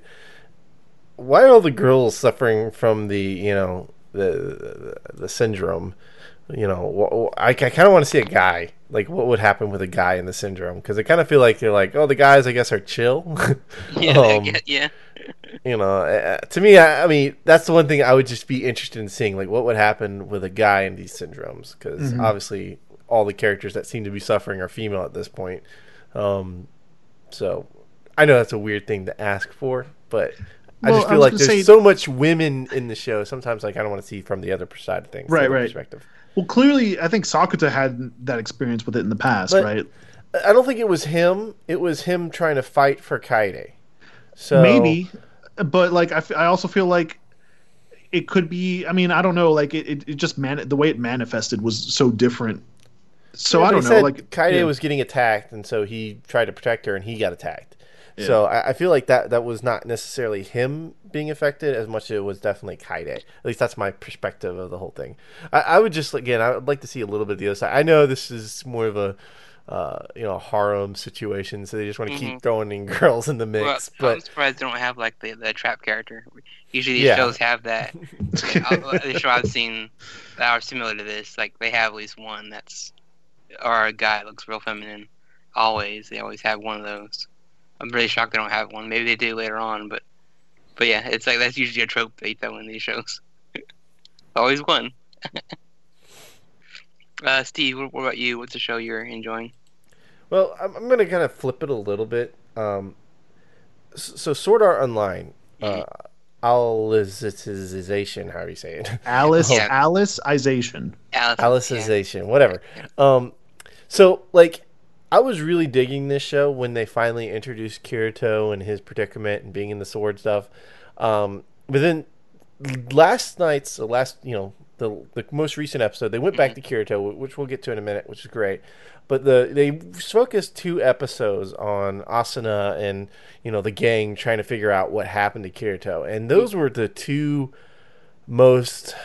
Why are all the girls suffering from the you know the the, the syndrome? You know, wh- I, I kind of want to see a guy. Like, what would happen with a guy in the syndrome? Because I kind of feel like they're like, oh, the guys, I guess, are chill. Yeah, I Um, get- yeah. You know, uh, to me, I, I mean, that's the one thing I would just be interested in seeing. Like, what would happen with a guy in these syndromes? Because Mhm. obviously, all the characters that seem to be suffering are female at this point. Um, so, I know that's a weird thing to ask for, but I Well, just I feel was like gonna there's say- so much women in the show. Sometimes, like, I don't want to see from the other side of things, the Right, other right. perspective. Well, clearly, I think Sakuta had that experience with it in the past, But- right? I don't think it was him. It was him trying to fight for Kaide. So Maybe, but like I, f- I also feel like it could be. I mean, I don't know. Like it, it, it just man, the way it manifested was so different. So Yeah, I but don't he know. said Like Kaide yeah. was getting attacked, and so he tried to protect her, and he got attacked. Yeah. So I, I feel like that that was not necessarily him being affected as much as it was definitely Kaide. At least that's my perspective of the whole thing. I, I would just again, I would like to see a little bit of the other side. I know this is more of a uh, you know harem situation, so they just want to keep Mhm. throwing in girls in the Well, mix. I'm but surprised they don't have like the, the trap character. Usually these Yeah. shows have that. Uh, the show I've seen that are similar to this, like they have at least one that's or a guy that looks real feminine. Always, they always have one of those. I'm really shocked they don't have one. Maybe they do later on, but but yeah, it's like that's usually a trope they throw in these shows. Always one. uh, Steve, what, what about you? What's the show you're enjoying? Well, I'm, I'm going to kind of flip it a little bit. Um, s- so, Sword Art Online, uh, Alicization, however you say it. Alice, Yeah. Alicization. Alice, yeah. Alicization, whatever. Um, so like, I was really digging this show when they finally introduced Kirito and his predicament and being in the sword stuff. Um, but then last night's, the last, you know, the the most recent episode, they went back to Kirito, which we'll get to in a minute, which is great. But the they focused two episodes on Asuna and, you know, the gang trying to figure out what happened to Kirito, and those were the two most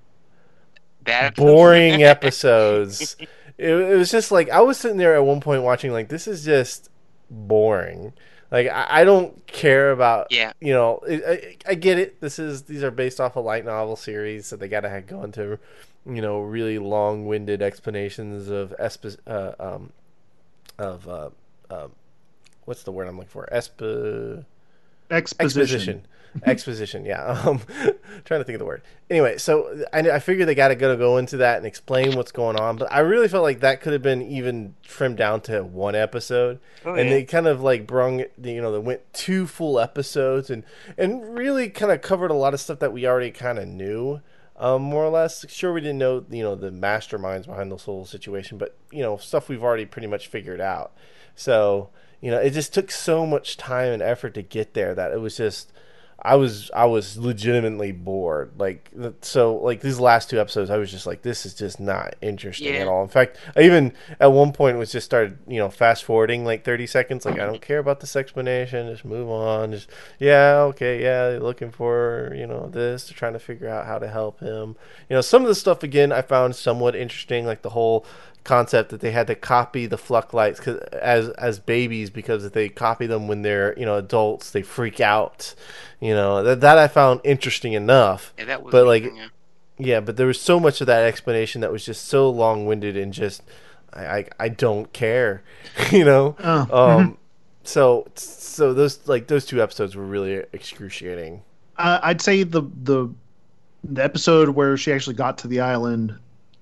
Bad episodes. boring episodes. It, it was just like, I was sitting there at one point watching, like, this is just boring. Like, I, I don't care about, Yeah. you know, I, I get it. This is these are based off a light novel series, so they got to go into, you know, really long-winded explanations of esp- uh, um, of uh, um, what's the word I'm looking for? Esp- Exposition. Exposition. Exposition, yeah. Um, trying to think of the word. Anyway, so I, I figured they got to go go into that and explain what's going on, but I really felt like that could have been even trimmed down to one episode, Oh, and yeah. they kind of like brung, you know, they went two full episodes and and really kind of covered a lot of stuff that we already kind of knew, um, more or less. Sure, we didn't know, you know, the masterminds behind this whole situation, but you know, stuff we've already pretty much figured out. So, you know, it just took so much time and effort to get there that it was just, I was I was legitimately bored. Like, so like these last two episodes, I was just like, this is just not interesting Yeah. at all. In fact, I even at one point was just started, you know, fast forwarding like thirty seconds. Like, I don't care about this explanation. Just move on. Just yeah, okay, yeah. They're looking for, you know, this. They're trying to figure out how to help him. You know, some of the stuff again I found somewhat interesting, like the whole concept that they had to copy the Fluck lights 'cause, as as babies, because if they copy them when they're, you know, adults, they freak out. You know, that that I found interesting enough. Yeah, that was. But like, yeah. yeah, but there was so much of that explanation that was just so long winded and just I I, I don't care. You know. Oh, Um. mhm. So so those like those two episodes were really excruciating. Uh, I'd say the the the episode where she actually got to the island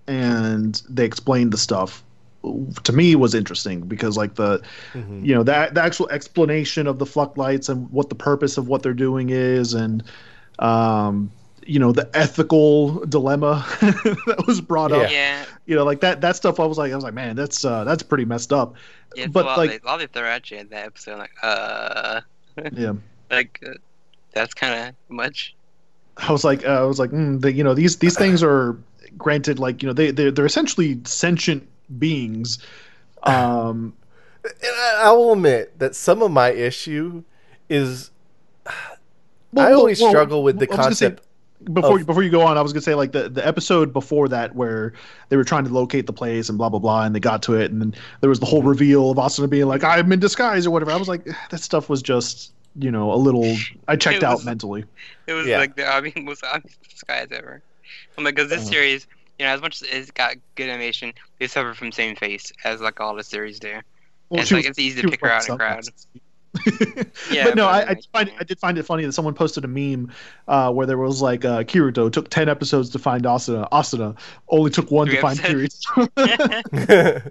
and they explained the stuff, to me, was interesting because like the Mhm. you know the, the actual explanation of the Fluck lights and what the purpose of what they're doing is, and um you know the ethical dilemma that was brought up, Yeah. you know, like that that stuff. I was like I was like man, that's uh that's pretty messed up. Yeah. But, But a lot, like- like, a lot of they're actually in that episode, like, uh, Yeah, like, uh, that's kind of much. I was like, uh, I was like, mm, the, you know, these these things are granted, like, you know, they they're, they're essentially sentient beings. Um, And I, I will admit that some of my issue is I well, always well, struggle with the I was gonna say, concept. before of- before you go on, I was gonna say like the, the episode before that where they were trying to locate the place and blah blah blah, and they got to it, and then there was the whole reveal of Asuna being like, "I'm in disguise" or whatever. I was like, that stuff was just, you know, a little. I checked It out was- mentally. It was Yeah. like the obvious, most obvious disguise ever. I'm like, because this Uh. series, you know, as much as it's got good animation, they suffer from same face as like all the series do. Well, it's she like was- it's easy she to was pick her wearing out in a crowd. sunglasses. Yeah, but no, but, I, I like, did find I did find it funny that someone posted a meme uh, where there was like uh, Kirito took ten episodes to find Asuna. Asuna only took one Three to find episodes. Kirito.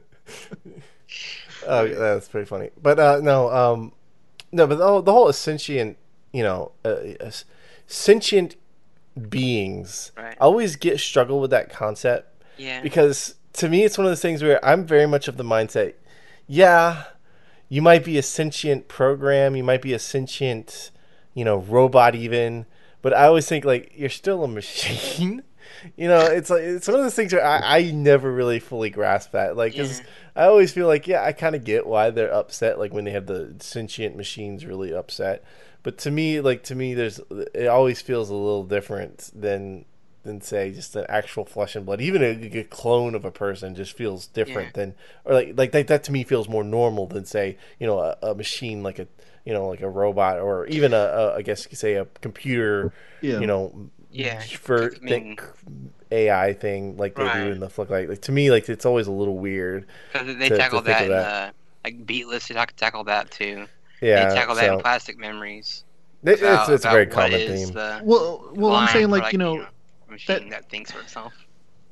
Oh, that's pretty funny. But uh, no, um, no, but the whole, the whole sentient, you know, uh, uh, sentient beings. Right. I always get struggle with that concept Yeah. because to me, it's one of those things where I'm very much of the mindset, yeah, you might be a sentient program, you might be a sentient, you know, robot even, but I always think like you're still a machine. You know, it's like it's one of those things where I, I never really fully grasp that. Like, 'cause Yeah. I always feel like, yeah, I kind of get why they're upset. Like when they have the sentient machines really upset, but to me, like to me, there's it always feels a little different than than say just an actual flesh and blood. Even a, a clone of a person just feels different Yeah. than, or like like that, that to me feels more normal than say, you know, a, a machine like a you know like a robot or even a, a I guess you could say a computer. Yeah. You know, Yeah, for 'cause, I mean- think A I thing like they do Right. in the Flick like, like to me like it's always a little weird. Because they to- to tackled think that of in that. the like Beatless. They tack- tackle that too. Yeah, they tackle that so in Plastic Memories. it- it's about- it's a about very what common is theme. the Well, well, I'm line saying for, like you know a machine that, thinks for itself.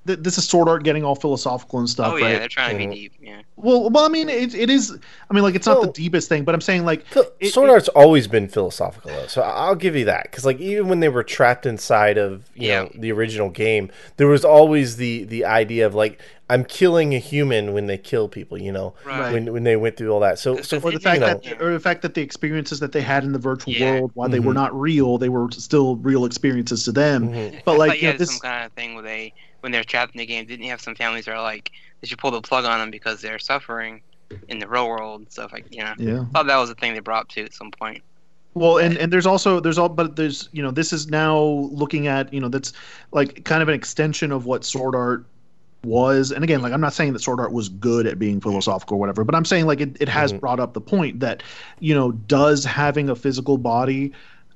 th- this is Sword Art getting all philosophical and stuff, Oh yeah, right? they're trying to Mhm. be deep. Yeah. Well, well, I mean, it, it is. I mean, like, it's not Well- the deepest thing, but I'm saying, like, Phil- it- Sword it- Art's always been philosophical, though, so I'll give you that. Because, like, even when they were trapped inside of you Yeah. know the original game, there was always the the idea of like I'm killing a human when they kill people. You know, Right. when when they went through all that. So, It's so just- or the you fact know, that, or the fact that the experiences that they had in the virtual Yeah. world, while they were Mhm. not real, they were still real experiences to them. Mhm. But I like, thought you you know, had this, some kind of thing where they, when they're trapped in the game, didn't you have some families that are like, they should pull the plug on them because they're suffering in the real world and stuff like, you know. yeah. I thought that was a thing they brought up to at some point. Well, and, and there's also there's all but there's you know this is now looking at you know that's like kind of an extension of what Sword Art was. And again, like I'm not saying that Sword Art was good at being philosophical or whatever, but I'm saying like it, it has Mhm. brought up the point that you know does having a physical body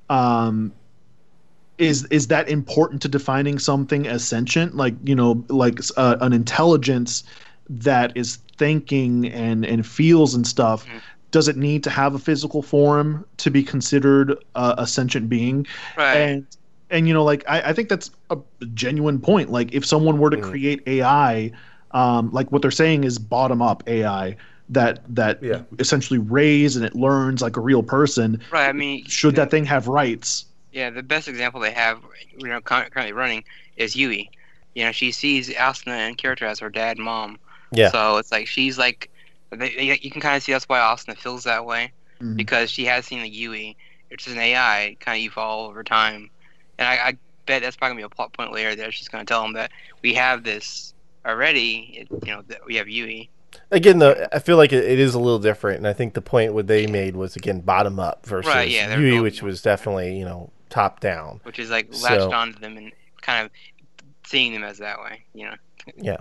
um is is that important to defining something as sentient, like you know like uh, an intelligence that is thinking and and feels and stuff. Mhm. Does it need to have a physical form to be considered uh, a sentient being? Right. And and you know like I, I think that's a genuine point. Like if someone were to Mm. create A I, um, like what they're saying is bottom up A I that that Yeah. you essentially raise and it learns like a real person. right. I mean, Should the- that thing have rights? Yeah, the best example they have, you know, cur- currently running is Yui. You know, she sees Asuna and Kirito as her dad and mom. Yeah. So it's like she's like, they, they- you can kind of see that's why Asuna feels that way Mhm. because she has seen the Yui, which is an A I, kind of evolve over time. And I, I bet that's probably gonna be a plot point later that she's gonna tell him that we have this already. It, you know, that we have Yui. Again, though, I feel like it, it is a little different, and I think the point what they made was again bottom up versus Right, yeah, they're Yui, going- which was definitely you know top down. Which is like So- latched onto them and kind of seeing them as that way. You know. Yeah.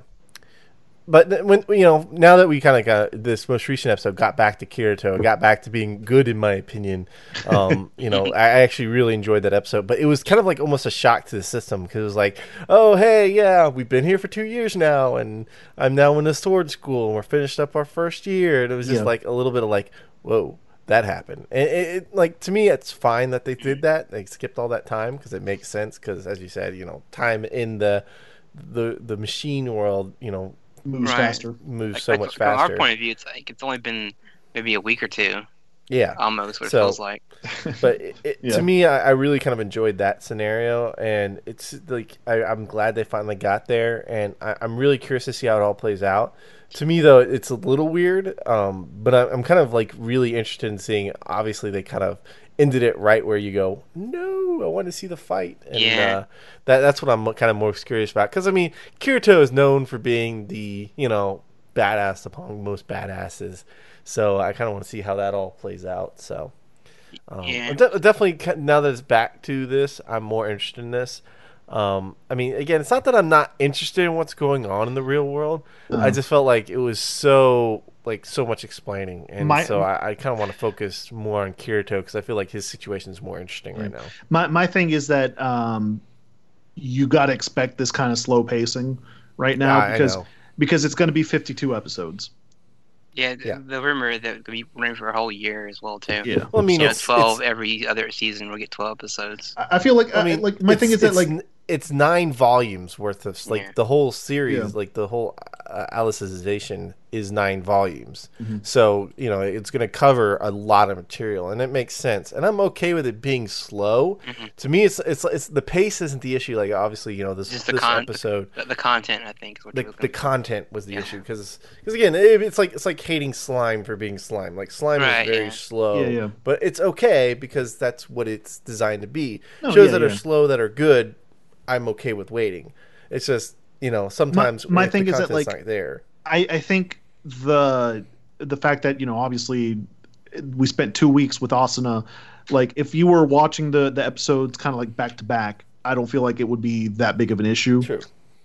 But th- when you know, now that we kind of got this most recent episode, got back to Kirito, got back to being good in my opinion. Um, you know, I I actually really enjoyed that episode, but it was kind of like almost a shock to the system because it was like, oh hey, yeah, we've been here for two years now, and I'm now in a sword school, and we're finished up our first year, and it was just Yeah. like a little bit of like, whoa, that happened. And it, it like to me, it's fine that they did that. They skipped all that time because it makes sense. Because as you said, you know, time in the the the machine world, you know, Moves Right. faster. moves Like, so like, much from faster. our point of view, it's like it's only been maybe a week or two, Yeah, almost. What So- it feels like. but it, it, Yeah. to me, I, I really kind of enjoyed that scenario, and it's like I, I'm glad they finally got there, and I, I'm really curious to see how it all plays out. To me, though, it's a little weird, um, but I, I'm kind of like really interested in seeing. Obviously, they kind of ended it right where you go, no, I want to see the fight, and Yeah. uh, that that's what I'm kind of most curious about. Because I mean, Kirito is known for being the you know badass among most badasses, so I kind of want to see how that all plays out. So. Um, Yeah. de- definitely, ca- now that it's back to this, I'm more interested in this. Um, I mean, again, it's not that I'm not interested in what's going on in the real world. Uh-huh. I just felt like it was so like so much explaining, and My- so I, I kind of want to focus more on Kirito because I feel like his situation is more interesting right now. My my thing is that um, you got to expect this kind of slow pacing right now Yeah, I because know. because it's going to be fifty-two episodes. Yeah, th- Yeah. the rumor that it could be running for a whole year as well too. Yeah. Well, I mean, So it's twelve it's, every other season. We'll get twelve episodes. I I feel like I I mean, like my it's- thing is that it's like n- it's nine volumes worth of like Yeah. the whole series, Yeah. like the whole uh, Alicization is nine volumes. Mhm. So you know it's going to cover a lot of material, and it makes sense. And I'm okay with it being slow. Mhm. To me, it's it's it's the pace isn't the issue. Like obviously, you know this Just the this con- episode. The, the content, I think, is what The, you're looking the for. content was the Yeah. issue because again it, it's like it's like hating slime for being slime. Like slime Right, is very yeah. slow, Yeah, yeah. but it's okay because that's what it's designed to be. No, Shows yeah, that yeah. are slow that are good, I'm okay with waiting. It's just you know sometimes my if thing the is that, content's like, not there. I, I think the the fact that you know obviously we spent two weeks with Asuna, like if you were watching the the episodes kind of like back to back, I don't feel like it would be that big of an issue. True.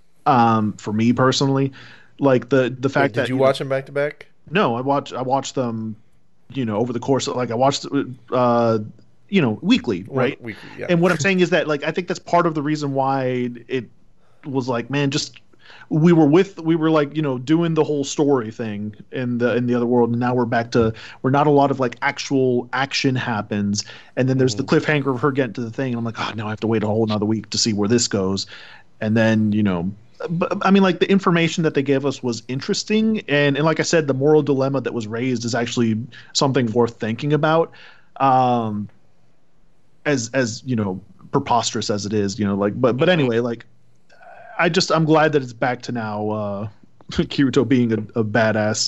Um, for me personally, like the the Wait, fact did that you know- watch them back to back? No, I watch I watched them, you know, over the course of like I watched uh you know weekly, right? One weekly, yeah. And what I'm saying is that like I think that's part of the reason why it was like, man, just we were with we were like, you know, doing the whole story thing in the in the other world, and now we're back to where not a lot of like actual action happens, and then there's the cliffhanger of her getting to the thing, and I'm like, oh, now I have to wait a whole another week to see where this goes. And then, you know, but I mean, like the information that they gave us was interesting, and and like I said, the moral dilemma that was raised is actually something worth thinking about. Um, as as you know, preposterous as it is, you know, like but but anyway, like I just I'm glad that it's back to now. Uh, Kirito being a, a badass,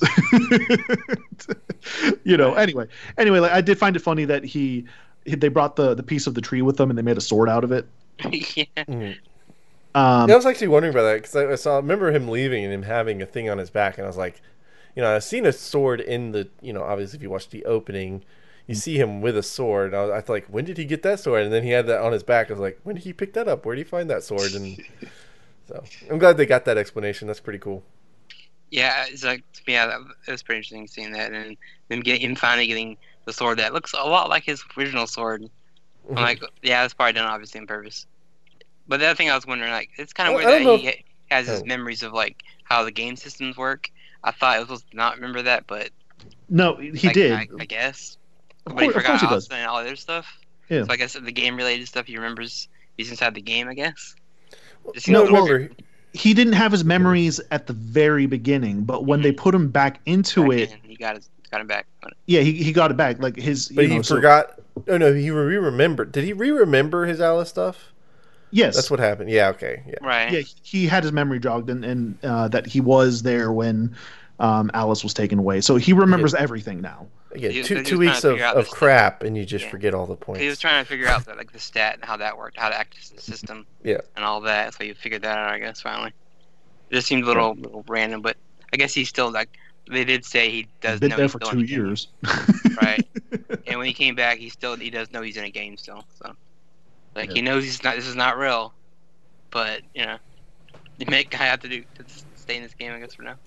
you know. Anyway, anyway, like I did find it funny that he, he they brought the the piece of the tree with them and they made a sword out of it. yeah. Mm. Um, Yeah, I was actually wondering about that because I, I saw, I remember him leaving and him having a thing on his back, and I was like, you know, I've seen a sword in the, you know, obviously if you watch the opening, you see him with a sword. I, was, I thought, like, when did he get that sword? And then he had that on his back. I was like, when did he pick that up? Where did he find that sword? And so I'm glad they got that explanation. That's pretty cool. Yeah, it's like yeah, that, it was pretty interesting seeing that, and then getting him finally getting the sword that looks a lot like his original sword. I'm like, yeah, that's probably done obviously on purpose. But the other thing I was wondering, like, it's kind of I- weird I that don't he know ha- has his Oh. memories of like how the game systems work. I thought I was supposed to not remember that, but no, he like, did. I, I guess. Of But he course, of forgot course he does. Asta and all the other stuff. Yeah. So I guess the game related stuff he remembers he's inside the game. I guess. It seems No, a little remember, weird. He didn't have his memories at the very beginning, but when they put him back into Back it, in, he got his, got him back. yeah, he, he got it back. Like his, but you he know, so- forgot. Oh no, he re-remembered. Did he re-remember his Alice stuff? yes, That's what happened. Yeah. Okay. Yeah. Right. yeah, he had his memory jogged, and, and uh, that he was there when um, Alice was taken away. So he remembers everything now. Again, He- two he was two trying weeks to of, figure out of this- crap, and you just Yeah. forget all the points. He was trying to figure out the, like the stat and how that worked, how to access the system, Yeah. and all that. So he figured that out, I guess. Finally, it just seemed a little, little random, but I guess he's still like they did say he does Been know there he's for still two in the game. years. Right. And when he came back, he still he does know he's in a game still. So like Yeah. he knows he's not. This is not real, but you know, you make I have to do to stay in this game, I guess, for now.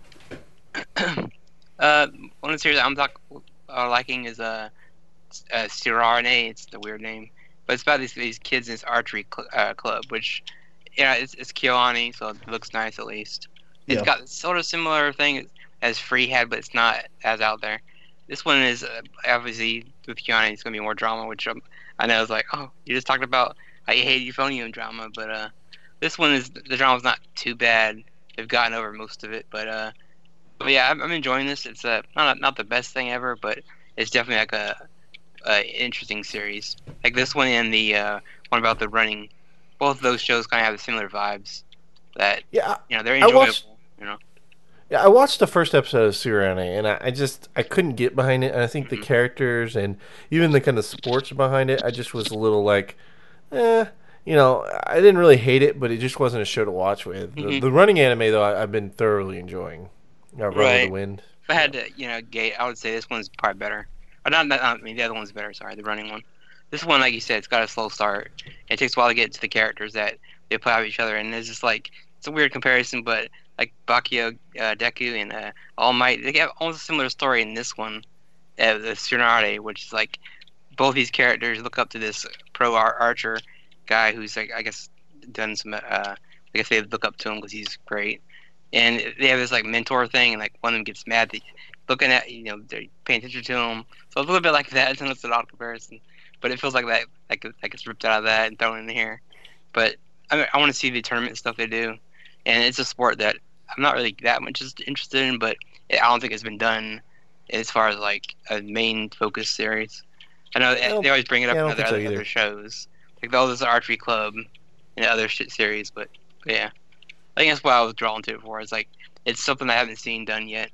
uh, one of the series I'm talking uh, liking is uh, uh Sirarne. It's the weird name, but it's about these these kids in this archery cl- uh, club, which yeah, it's it's Kyoani, so it looks nice at least. It's Yeah. got sort of similar thing as Free had, but it's not as out there. This one is uh, obviously with Kyoani, it's gonna be more drama, which um, I know is like, oh, you just talked about how you hate euphonium drama, but uh, this one is the drama's not too bad. They've gotten over most of it, but uh, but yeah, I'm, I'm enjoying this. It's uh, not not the best thing ever, but it's definitely like a, a interesting series. Like this one and the uh, one about the running. Both of those shows kind of have similar vibes. That Yeah. you know they're I enjoyable. watched- You know. Yeah, I watched the first episode of Sirene, and I, I just I couldn't get behind it. And I think the Mhm. characters and even the kind of sports behind it, I just was a little like, eh, you know, I didn't really hate it, but it just wasn't a show to watch with. The, Mhm. the running anime though, I, I've been thoroughly enjoying. Uh, Run with Right. the Wind. If I had to, you know, gate, I would say this one's probably better. Or not, not, I mean, the other one's better. Sorry, the running one. This one, like you said, it's got a slow start. It takes a while to get to the characters that they play off each other, and it's just like it's a weird comparison, but like Bakio, uh, Deku, and uh, All Might, they have almost a similar story in this one, uh, the Tsunade, which is like both these characters look up to this pro ar- archer guy who's like I guess done some. Uh, I guess they look up to him because he's great, and they have this like mentor thing, and like one of them gets mad that looking at you know they're paying attention to him. So it's a little bit like that. It's an odd comparison, but it feels like that like like it's ripped out of that and thrown in here. But I mean, I want to see the tournament stuff they do, and it's a sport that I'm not really that much just interested in, but it, I don't think it's been done as far as like a main focus series. I know I don't- they always bring it up yeah, I in don't other, think so other, either. other shows, like all this archery club and other shit series. But, but yeah, I think that's why I was drawn to it for. It's like it's something I haven't seen done yet.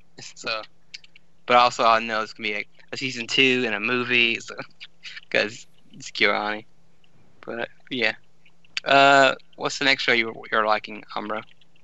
So, but also I know it's gonna be a, a season two and a movie, so because it's Kyoani. But yeah, uh, what's the next show you you're liking, Umbro?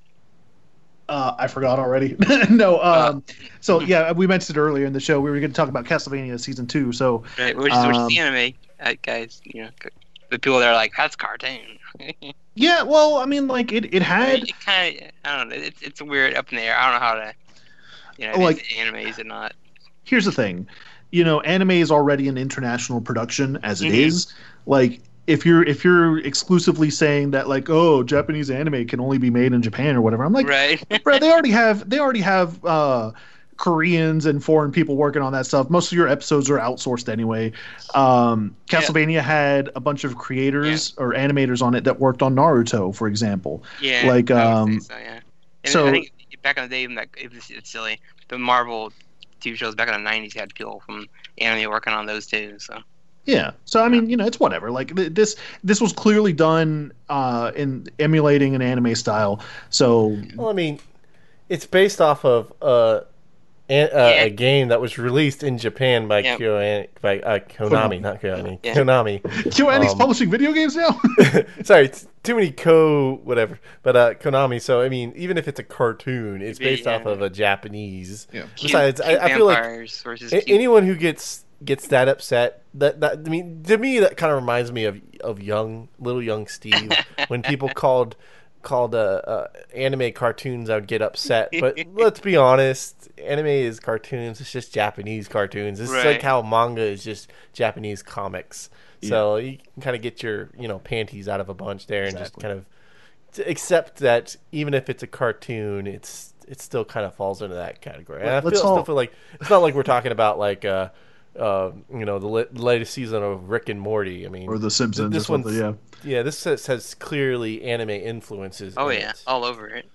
Uh, I forgot already. no, um, so mhm. yeah, we mentioned it earlier in the show. We were going to talk about Castlevania season two. So Right, which is which is Um, the anime, uh, guys. You know, the people that are like that's cartoon. yeah, well, I mean, like it, it had it kind of, I don't know. It's it's weird up in the air. I don't know how to, you know, Like- is it anime is it not? here's the thing, you know, anime is already an international production as it Mhm. is. Like if you're if you're exclusively saying that like oh Japanese anime can only be made in Japan or whatever, I'm like, Right. bro, they already have they already have uh Koreans and foreign people working on that stuff. Most of your episodes are outsourced anyway. Um, Castlevania yeah. had a bunch of creators yeah. or animators on it that worked on Naruto, for example. Yeah, like um, so. Yeah, and so I think back in the day, even that it was, it's silly. The Marvel T V shows back in the nineties had people from anime working on those too. So. Yeah. So I mean, you know, it's whatever. Like th- this, this was clearly done uh, in emulating an anime style. So, well, I mean, it's based off of uh, an, uh, yeah. a game that was released in Japan by yeah. Kyo, by uh, Konami, not Konami, yeah. Konami. KyoAni's um, publishing video games now. Sorry, it's too many co whatever, but uh, Konami. So I mean, even if it's a cartoon, it's based yeah. off of a Japanese. Yeah. Besides, cute, cute I, I feel like a- anyone who gets gets that upset, that that I mean, to me that kind of reminds me of of young little young Steve when people called called uh, uh, anime cartoons. I would get upset, but let's be honest, anime is cartoons. It's just Japanese cartoons. It's right. like how manga is just Japanese comics. Yeah. So you can kind of get your you know panties out of a bunch there and exactly. just kind of accept that even if it's a cartoon, it's it still kind of falls into that category. And I feel, all... still feel like it's not like we're talking about like. Uh, Uh, you know the la- latest season of Rick and Morty. I mean, or The Simpsons. This one, yeah, yeah. This has, has clearly anime influences. Oh in yeah, it. all over it.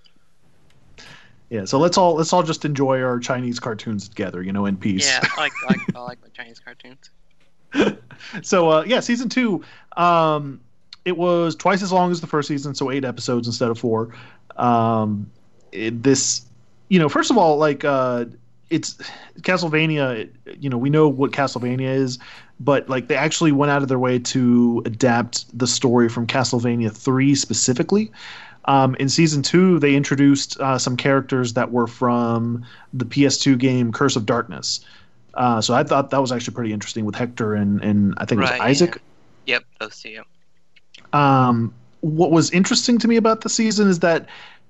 Yeah, so let's all let's all just enjoy our Chinese cartoons together, you know, in peace. Yeah, I like I like, I like my Chinese cartoons. so uh, yeah, season two, um, it was twice as long as the first season, so eight episodes instead of four. Um, it, this, you know, first of all, like. Uh, It's Castlevania, you know, we know what Castlevania is, but like they actually went out of their way to adapt the story from Castlevania three specifically. Um, in season two, they introduced uh, some characters that were from the P S two game Curse of Darkness. Uh, so I thought that was actually pretty interesting with Hector and, and I think it was right, Isaac. Yeah. Yep, those two. Yep. Um, what was interesting to me about the season is that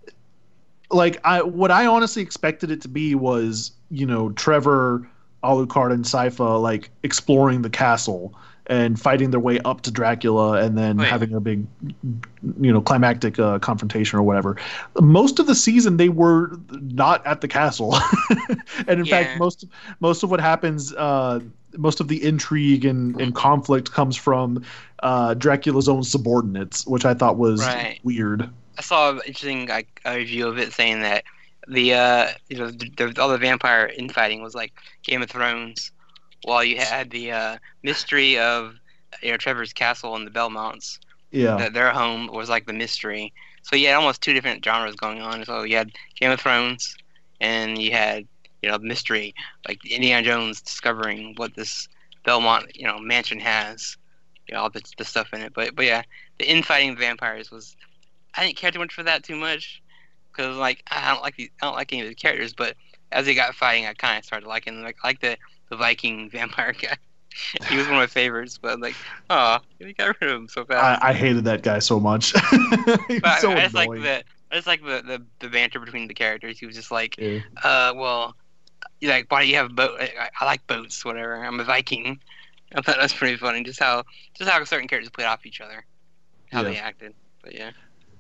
like I what I honestly expected it to be was, you know, Trevor, Alucard, and Sypha like exploring the castle and fighting their way up to Dracula and then Wait. having a big, you know, climactic uh, confrontation or whatever. Most of the season they were not at the castle, and in yeah. fact, most most of what happens, uh, most of the intrigue and, and conflict comes from uh, Dracula's own subordinates, which I thought was right. weird. I saw an interesting like a review of it saying that the uh you know the, the, all the vampire infighting was like Game of Thrones, while you had the uh, mystery of you know Trevor's castle and the Belmonts. Yeah, that their home was like the mystery. So you had almost two different genres going on. So you had Game of Thrones, and you had you know mystery like Indiana Jones discovering what this Belmont you know mansion has, you know all the, the stuff in it. But but yeah, the infighting vampires was. I didn't care too much for that too much, because like I don't like the, I don't like any of the characters. But as they got fighting, I kind of started liking them. Like I like the, the Viking vampire guy. He was one of my favorites. But like, oh, we got rid of him so fast. I, I hated that guy so much. but so I, I just annoying. like the I just like the, the, the banter between the characters. He was just like, yeah. uh, well, like why do you have a boat? I, I like boats, whatever. I'm a Viking. I thought that was pretty funny. Just how just how certain characters played off each other, how yeah. they acted. But yeah.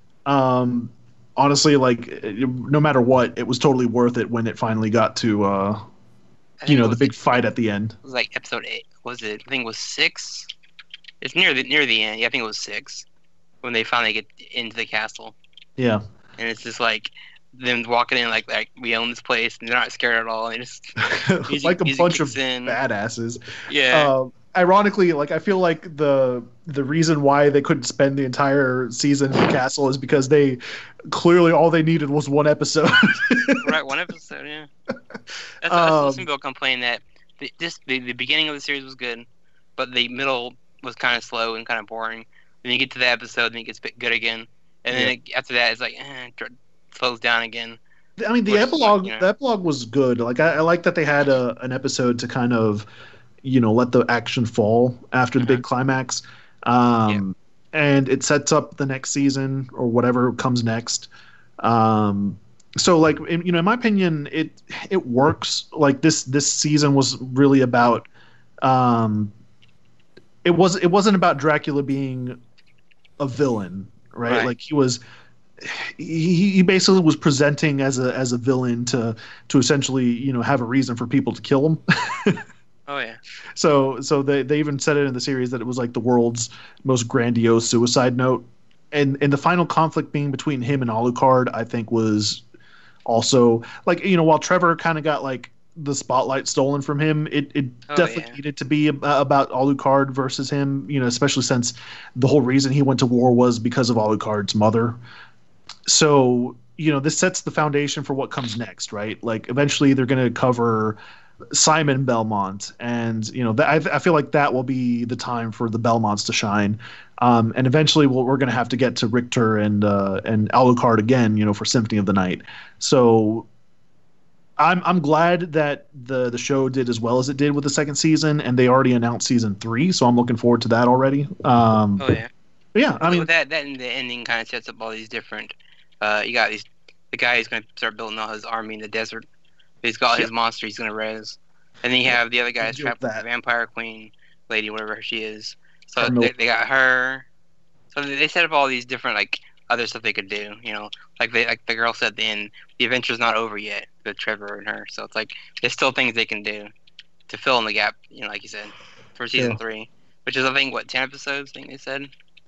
Um, honestly, like no matter what, it was totally worth it when it finally got to, uh, you know, the big fight at the end. It was like episode eight. Was it? I think it was six. It's near the near the end. Yeah, I think it was six when they finally get into the castle. Yeah. And it's just like them walking in like like we own this place, and they're not scared at all. And they just music, like a bunch of in. badasses. Yeah. Um, ironically, like I feel like the the reason why they couldn't spend the entire season in the castle is because they clearly all they needed was one episode. Right, one episode, yeah. That's, um, that's some people complain that the, this the, the beginning of the series was good, but the middle was kind of slow and kind of boring. Then you get to the episode, then it gets good again, and then yeah. it, after that, it's like eh, it slows down again. I mean, the Which, epilogue like, you know, the epilogue was good. Like I, I like that they had a, an episode to kind of, you know, let the action fall after the uh-huh. big climax. Um, yeah. And it sets up the next season or whatever comes next. Um, so like, in, you know, in my opinion, it, it works. Like this, this season was really about, um, it was, it wasn't about Dracula being a villain, right? Right. Like he was, he, he basically was presenting as a as a villain to to essentially you know have a reason for people to kill him. Oh yeah. So so they they even said it in the series that it was like the world's most grandiose suicide note, and and the final conflict being between him and Alucard, I think was also like you know while Trevor kind of got like the spotlight stolen from him, it it Oh, definitely yeah. needed to be ab- about Alucard versus him. You know, especially since the whole reason he went to war was because of Alucard's mother. So you know this sets the foundation for what comes next, right? Like eventually they're going to cover Simon Belmont, and you know that I, I feel like that will be the time for the Belmonts to shine, um, and eventually we'll, we're going to have to get to Richter and uh, and Alucard again, you know, for Symphony of the Night. So I'm I'm glad that the the show did as well as it did with the second season, and they already announced season three, so I'm looking forward to that already. Um, Oh yeah. but yeah, I So mean, that that in the ending kind of sets up all these different. Uh, you got these. The guy who's going to start building all his army in the desert. He's got his monster he's going to raise, and then you have the other guys Deal with trapped with the that. vampire queen lady, whatever she is. So Carmilla. they, they got her. So they they set up all these different like other stuff they could do. You know, like they like the girl said at the end, the adventure's not over yet with Trevor and her. So it's like there's still things they can do to fill in the gap. You know, like you said, for season Yeah. three, which is I think what ten episodes. I think they said.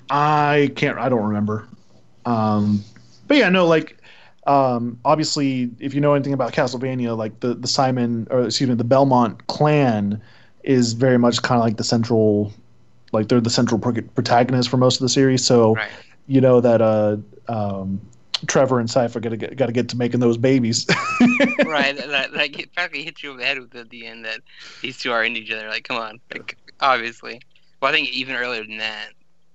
I can't. I don't remember. Um, but yeah, no, like um, obviously, if you know anything about Castlevania, like the the Simon or excuse me, the Belmont clan is very much kind of like the central, like they're the central pro- protagonist for most of the series. So Right. you know that uh, um, Trevor and Cypher got to get got to get to making those babies. Right, that, like it practically hits you over the head with at the end that these two are into each other. Like, come on, like obviously. Well, I think even earlier than that.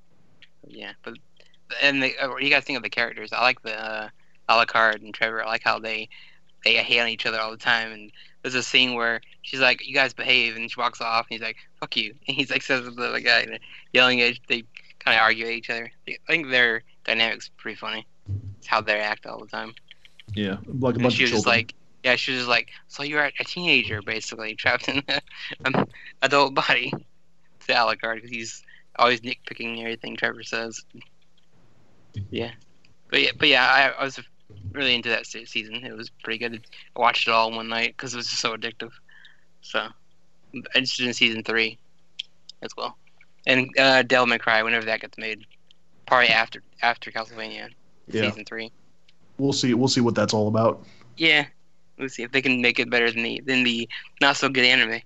Yeah, but and the, uh, you guys think of the characters. I like the uh, Alucard and Trevor. I like how they they hate on each other all the time. And there's a scene where she's like, "You guys behave," and she walks off, and he's like, "Fuck you," and he's like says to the other guy, and they're yelling at. They kind of argue at each other. I think their dynamics pretty funny. It's how they act all the time. Yeah, like a And bunch she of was just children. like, yeah, she was just like, so you're a teenager, basically, trapped in an adult body. To Alucard, because he's always nitpicking everything Trevor says. Yeah. But yeah, but yeah I, I was really into that se- season. It was pretty good. I watched it all in one night because it was just so addictive. So, I'm interested in season three as well. And uh, Devil May Cry, whenever that gets made. Probably after after Castlevania Yeah, season three. we'll see. We'll see what that's all about. Yeah. Let's see if they can make it better than the than the not so good anime.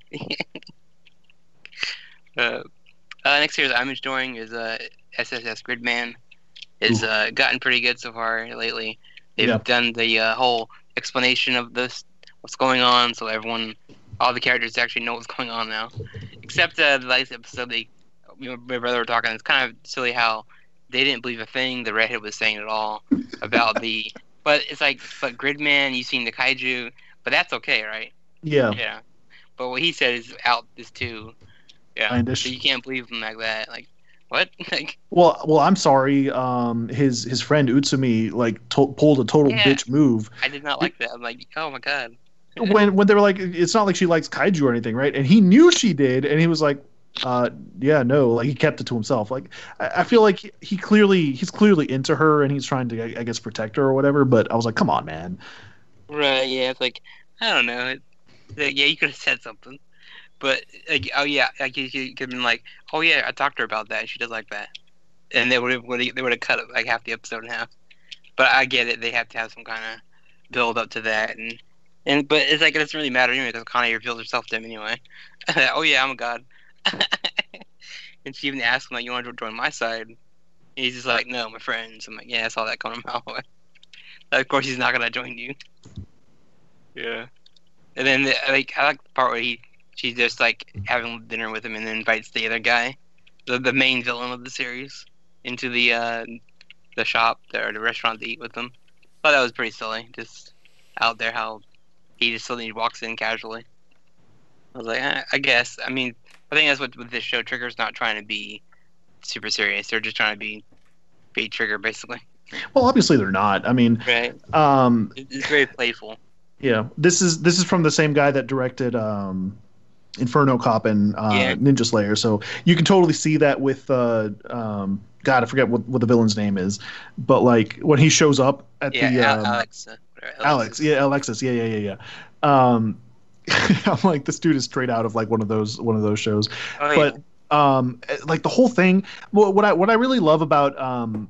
uh, uh, next series I'm enjoying is uh, S S S Gridman. It's Ooh. uh, gotten pretty good so far lately. They've Yeah. done the uh, whole explanation of this, what's going on, so everyone, all the characters actually know what's going on now. Except uh, the last episode, they, me and my brother were talking. It's kind of silly how they didn't believe a thing the redhead was saying at all about the. But it's like, but Gridman, you've seen the kaiju, but that's okay, right? Yeah, Yeah. But what he said is out this too. Yeah. Kindish. So you can't believe him like that. Like, what? like, Well, well, I'm sorry. Um, his his friend Utsumi like to- pulled a total Yeah. bitch move I did not like that. I'm like, oh my god. when when they were like, it's not like she likes kaiju or anything, right? And he knew she did, and he was like, uh, yeah, no, like he kept it to himself. Like I, I feel like he, he clearly he's clearly into her, and he's trying to I, I guess protect her or whatever. But I was like, come on, man. Right, yeah, it's like, I don't know. It, like, yeah, you could have said something. But, like, oh yeah, like, you, you could have been like, oh yeah, I talked to her about that, and she does like that. And they would have they would have cut it, like, half the episode in half. But I get it, they have to have some kind of build up to that. And, and But it's like, it doesn't really matter anyway, because Connie reveals herself to him anyway. oh yeah, I'm a god. and she even asks him, like, you want to join my side? And he's just like, no, my friends. I'm like, yeah, I saw that coming my way. Of course, he's not gonna join you. Yeah. And then, the, like, I like the part where he, she's just like having dinner with him, and then invites the other guy, the the main villain of the series, into the uh, the shop or the restaurant to eat with them. Thought that was pretty silly. Just out there, how he just suddenly walks in casually. I was like, eh, I guess. I mean, I think that's what with this show. Trigger's not trying to be super serious. They're just trying to be be Trigger, basically. Well, obviously they're not. I mean, Right. um, It's very playful. yeah, this is this is from the same guy that directed um, Inferno Cop and uh, Yeah. Ninja Slayer, so you can totally see that with uh, um, God, I forget what, what the villain's name is, but like when he shows up at Yeah, the Al- um, Alex. Uh, Alex, yeah, Alexis, yeah, yeah, yeah, yeah. Um, I'm like, this dude is straight out of like one of those one of those shows. Oh, But yeah. um, like the whole thing, what, what I what I really love about um,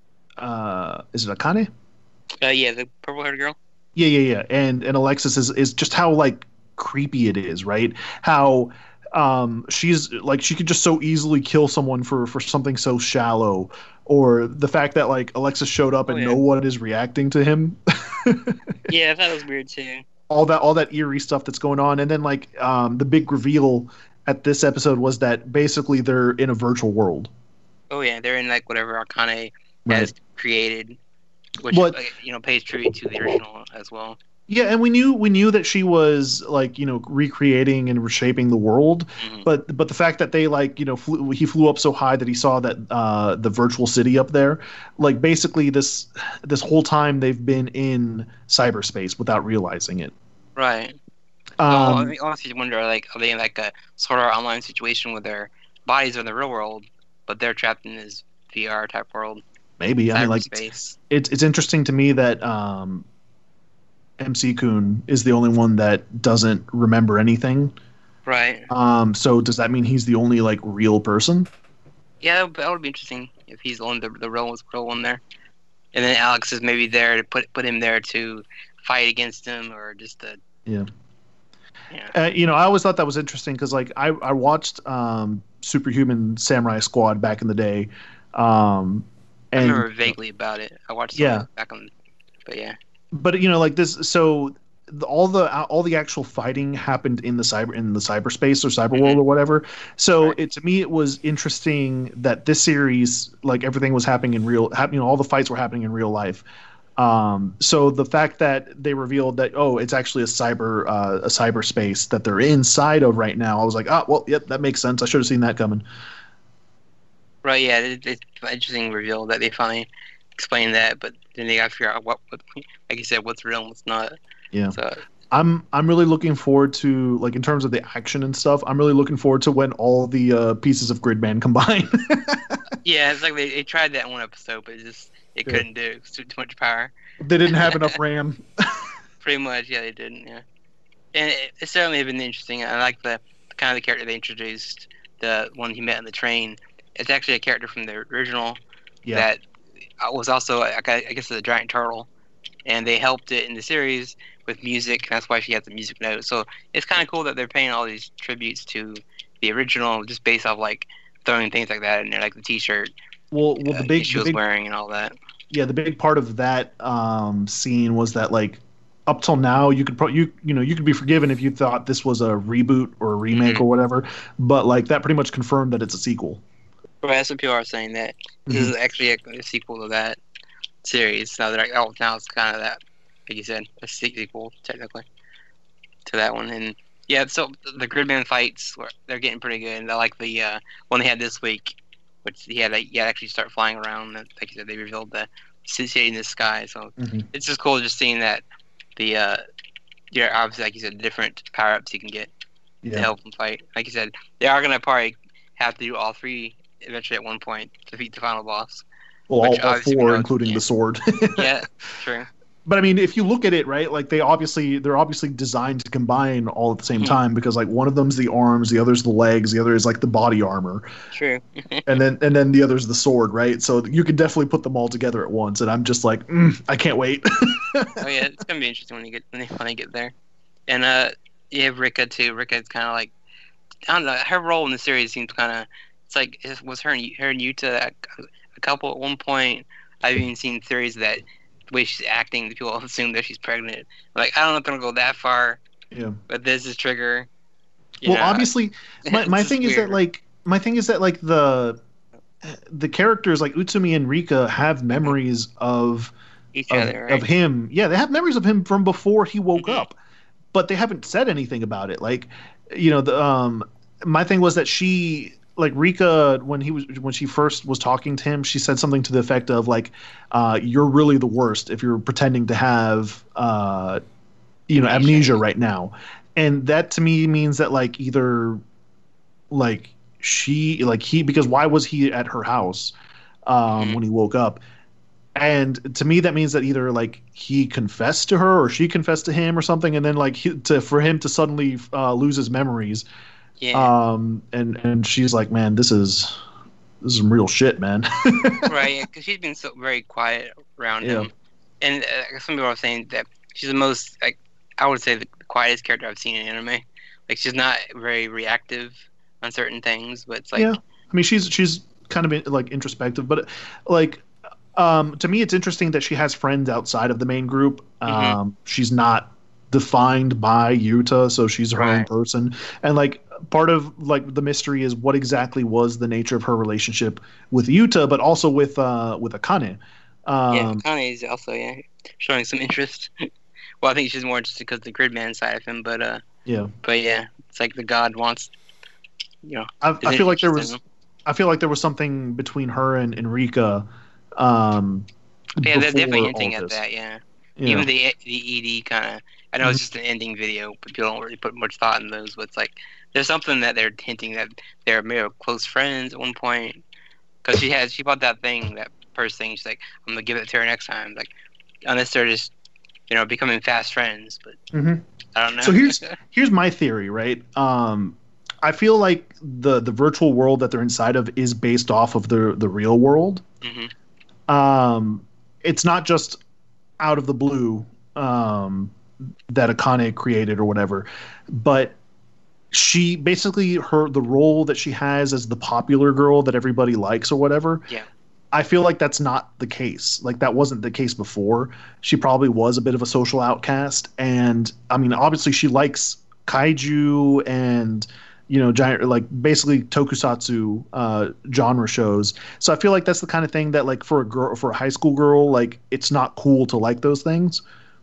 uh, is it Akane? Uh, yeah, the purple haired girl. Yeah, yeah, yeah. And and Alexis is is just how like creepy it is, right? How um she's like she could just so easily kill someone for for something so shallow, or the fact that like Alexis showed up Oh, and yeah. no one is reacting to him. Yeah, I thought it was weird too. all that all that eerie stuff that's going on, and then like um the big reveal at this episode was that basically they're in a virtual world. Oh yeah, they're in like whatever Arcane Right. has created, which What- like, you know pays tribute to the original as well. Yeah, and we knew we knew that she was like you know recreating and reshaping the world, Mhm. but but the fact that they like you know flew, he flew up so high that he saw that uh, the virtual city up there, like basically this this whole time they've been in cyberspace without realizing it. Right. Um, so I mean, honestly, you wonder like are they in like a sort of online situation where their bodies are in the real world, but they're trapped in this V R type world, maybe I mean like cyberspace. it's it's interesting to me that um, M C Kun is the only one that doesn't remember anything. Right. Um, so does that mean he's the only like real person? Yeah, that would, that would be interesting if he's the one the the real real one there, and then Alex is maybe there to put put him there to fight against him or just to Yeah. yeah. Uh, you know, I always thought that was interesting because, like, I I watched um, Superhuman Samurai Squad back in the day, um, I and remember vaguely about it. I watched some Yeah. of it back on, but yeah. but you know, like this, so the, all the all the actual fighting happened in the cyber in the cyberspace or cyber world Mhm. or whatever. So Right. it to me, it was interesting that this series, like everything was happening in real, hap- you know, all the fights were happening in real life. Um, so the fact that they revealed that oh, it's actually a cyber uh, a cyberspace that they're inside of right now, I was like, oh, well, yep, that makes sense. I should have seen that coming. Right, yeah, it, it's an interesting reveal that they finally explain that, but then they gotta figure out what, what like you said, what's real and what's not. Yeah. So I'm I'm really looking forward to like in terms of the action and stuff. I'm really looking forward to when all the uh, pieces of Gridman combine. yeah, it's like they, they tried that in one episode, but it just it Yeah. couldn't do it. It was too, too much power. They didn't have enough RAM. Pretty much, yeah, they didn't. Yeah, and it, it certainly have been interesting. I like the kind of the character they introduced, the one he met on the train. It's actually a character from the original Yeah. that was also, I gu- I guess, a giant turtle, and they helped it in the series with music. And that's why she has the music note. So it's kind of cool that they're paying all these tributes to the original, just based off like throwing things like that in there, like the T-shirt Well, well, uh, the big, she the was big wearing and all that. yeah, the big part of that um, scene was that like up till now you could pro- you you know you could be forgiven if you thought this was a reboot or a remake Mhm. or whatever, but like that pretty much confirmed that it's a sequel. Right, that's what people are saying, that this Mm-hmm. is actually a, a sequel to that series. Now they're like, oh, now it's kind of that, like you said, a sequel technically to that one. And yeah, so the Gridman fights, were- they're getting pretty good. And I like the uh, one they had this week, which he had, to, he had to actually start flying around. And like you said, they revealed the city in the sky. So Mhm. it's just cool just seeing that the, uh, yeah, obviously, like you said, different power ups you can get to Yeah. help them fight. Like you said, they are gonna probably have to do all three eventually at one point to defeat the final boss. Well, all, Which all obviously we four, know- including yeah. the sword. Yeah, true. But I mean, if you look at it, right, like they obviously they're obviously designed to combine all at the same Mhm. time because like one of them's the arms, the other's the legs, the other is like the body armor, True. and then and then the other's the sword, right? So you could definitely put them all together at once, and I'm just like, mm, I can't wait. Oh yeah, it's gonna be interesting when you get when they finally get there. And uh, you have Rika too. Rika's kind of like, I don't know, her role in the series seems kind of, it's like it was her and her and Yuta a, a couple at one point. I've even seen theories that the way she's acting, the people assume that she's pregnant. Like I don't know if they're gonna go that far, Yeah. but this is trigger. you Well, know, obviously, my, it's my just thing is that weird. like my thing is that like the the characters like Utsumi and Rika have memories of each of, other, right? of him. Yeah, they have memories of him from before he woke Mhm. up, but they haven't said anything about it. Like, you know, the um, my thing was that she like Rika when he was when she first was talking to him, she said something to the effect of like, uh, "You're really the worst if you're pretending to have uh, you know, Amnesia. amnesia right now," and that to me means that like either like she like he because why was he at her house? um, Mhm. when he woke up. And to me, that means that either like he confessed to her or she confessed to him or something, and then like he, to for him to suddenly uh, lose his memories, Yeah. um, and and she's like, man, this is this is some real shit, man. Right. Yeah. Because she's been so very quiet around Yeah. him, and uh, some people are saying that she's the most like I would say the quietest character I've seen in anime. Like she's not very reactive on certain things, but it's like Yeah, I mean, she's she's kind of like introspective, but like um, to me, it's interesting that she has friends outside of the main group. Mhm. Um, she's not defined by Yuta, so she's her own Right. person. And like part of like the mystery is what exactly was the nature of her relationship with Yuta, but also with uh with Akane. Yeah. Um, Akane is also yeah showing some interest. Well, I think she's more interested because the Gridman side of him, but uh, yeah, but yeah, it's like the god wants, you know, I, is I feel like there interested in was him. I feel like there was something between her and Enrika um, Yeah, they're definitely before all hinting at this. that. Yeah. Yeah. Even the the E D kind of. I know it's just an ending video, but people don't really put much thought in those. But it's like there's something that they're hinting that they're maybe close friends at one point. Because she has she bought that thing, that first thing. She's like, I'm gonna give it to her next time. Like unless they're just you know becoming fast friends. But hmm I don't know. So here's here's my theory, right? Um, I feel like the the virtual world that they're inside of is based off of the the real world. hmm Um, it's not just out of the blue um, that Akane created or whatever, but she basically her the role that she has as the popular girl that everybody likes or whatever. Yeah. I feel like that's not the case. Like that wasn't the case before. She probably was a bit of a social outcast, and I mean, obviously, she likes kaiju and you know, giant like basically tokusatsu uh, genre shows. So I feel like that's the kind of thing that like for a girl, for a high school girl, like it's not cool to like those things.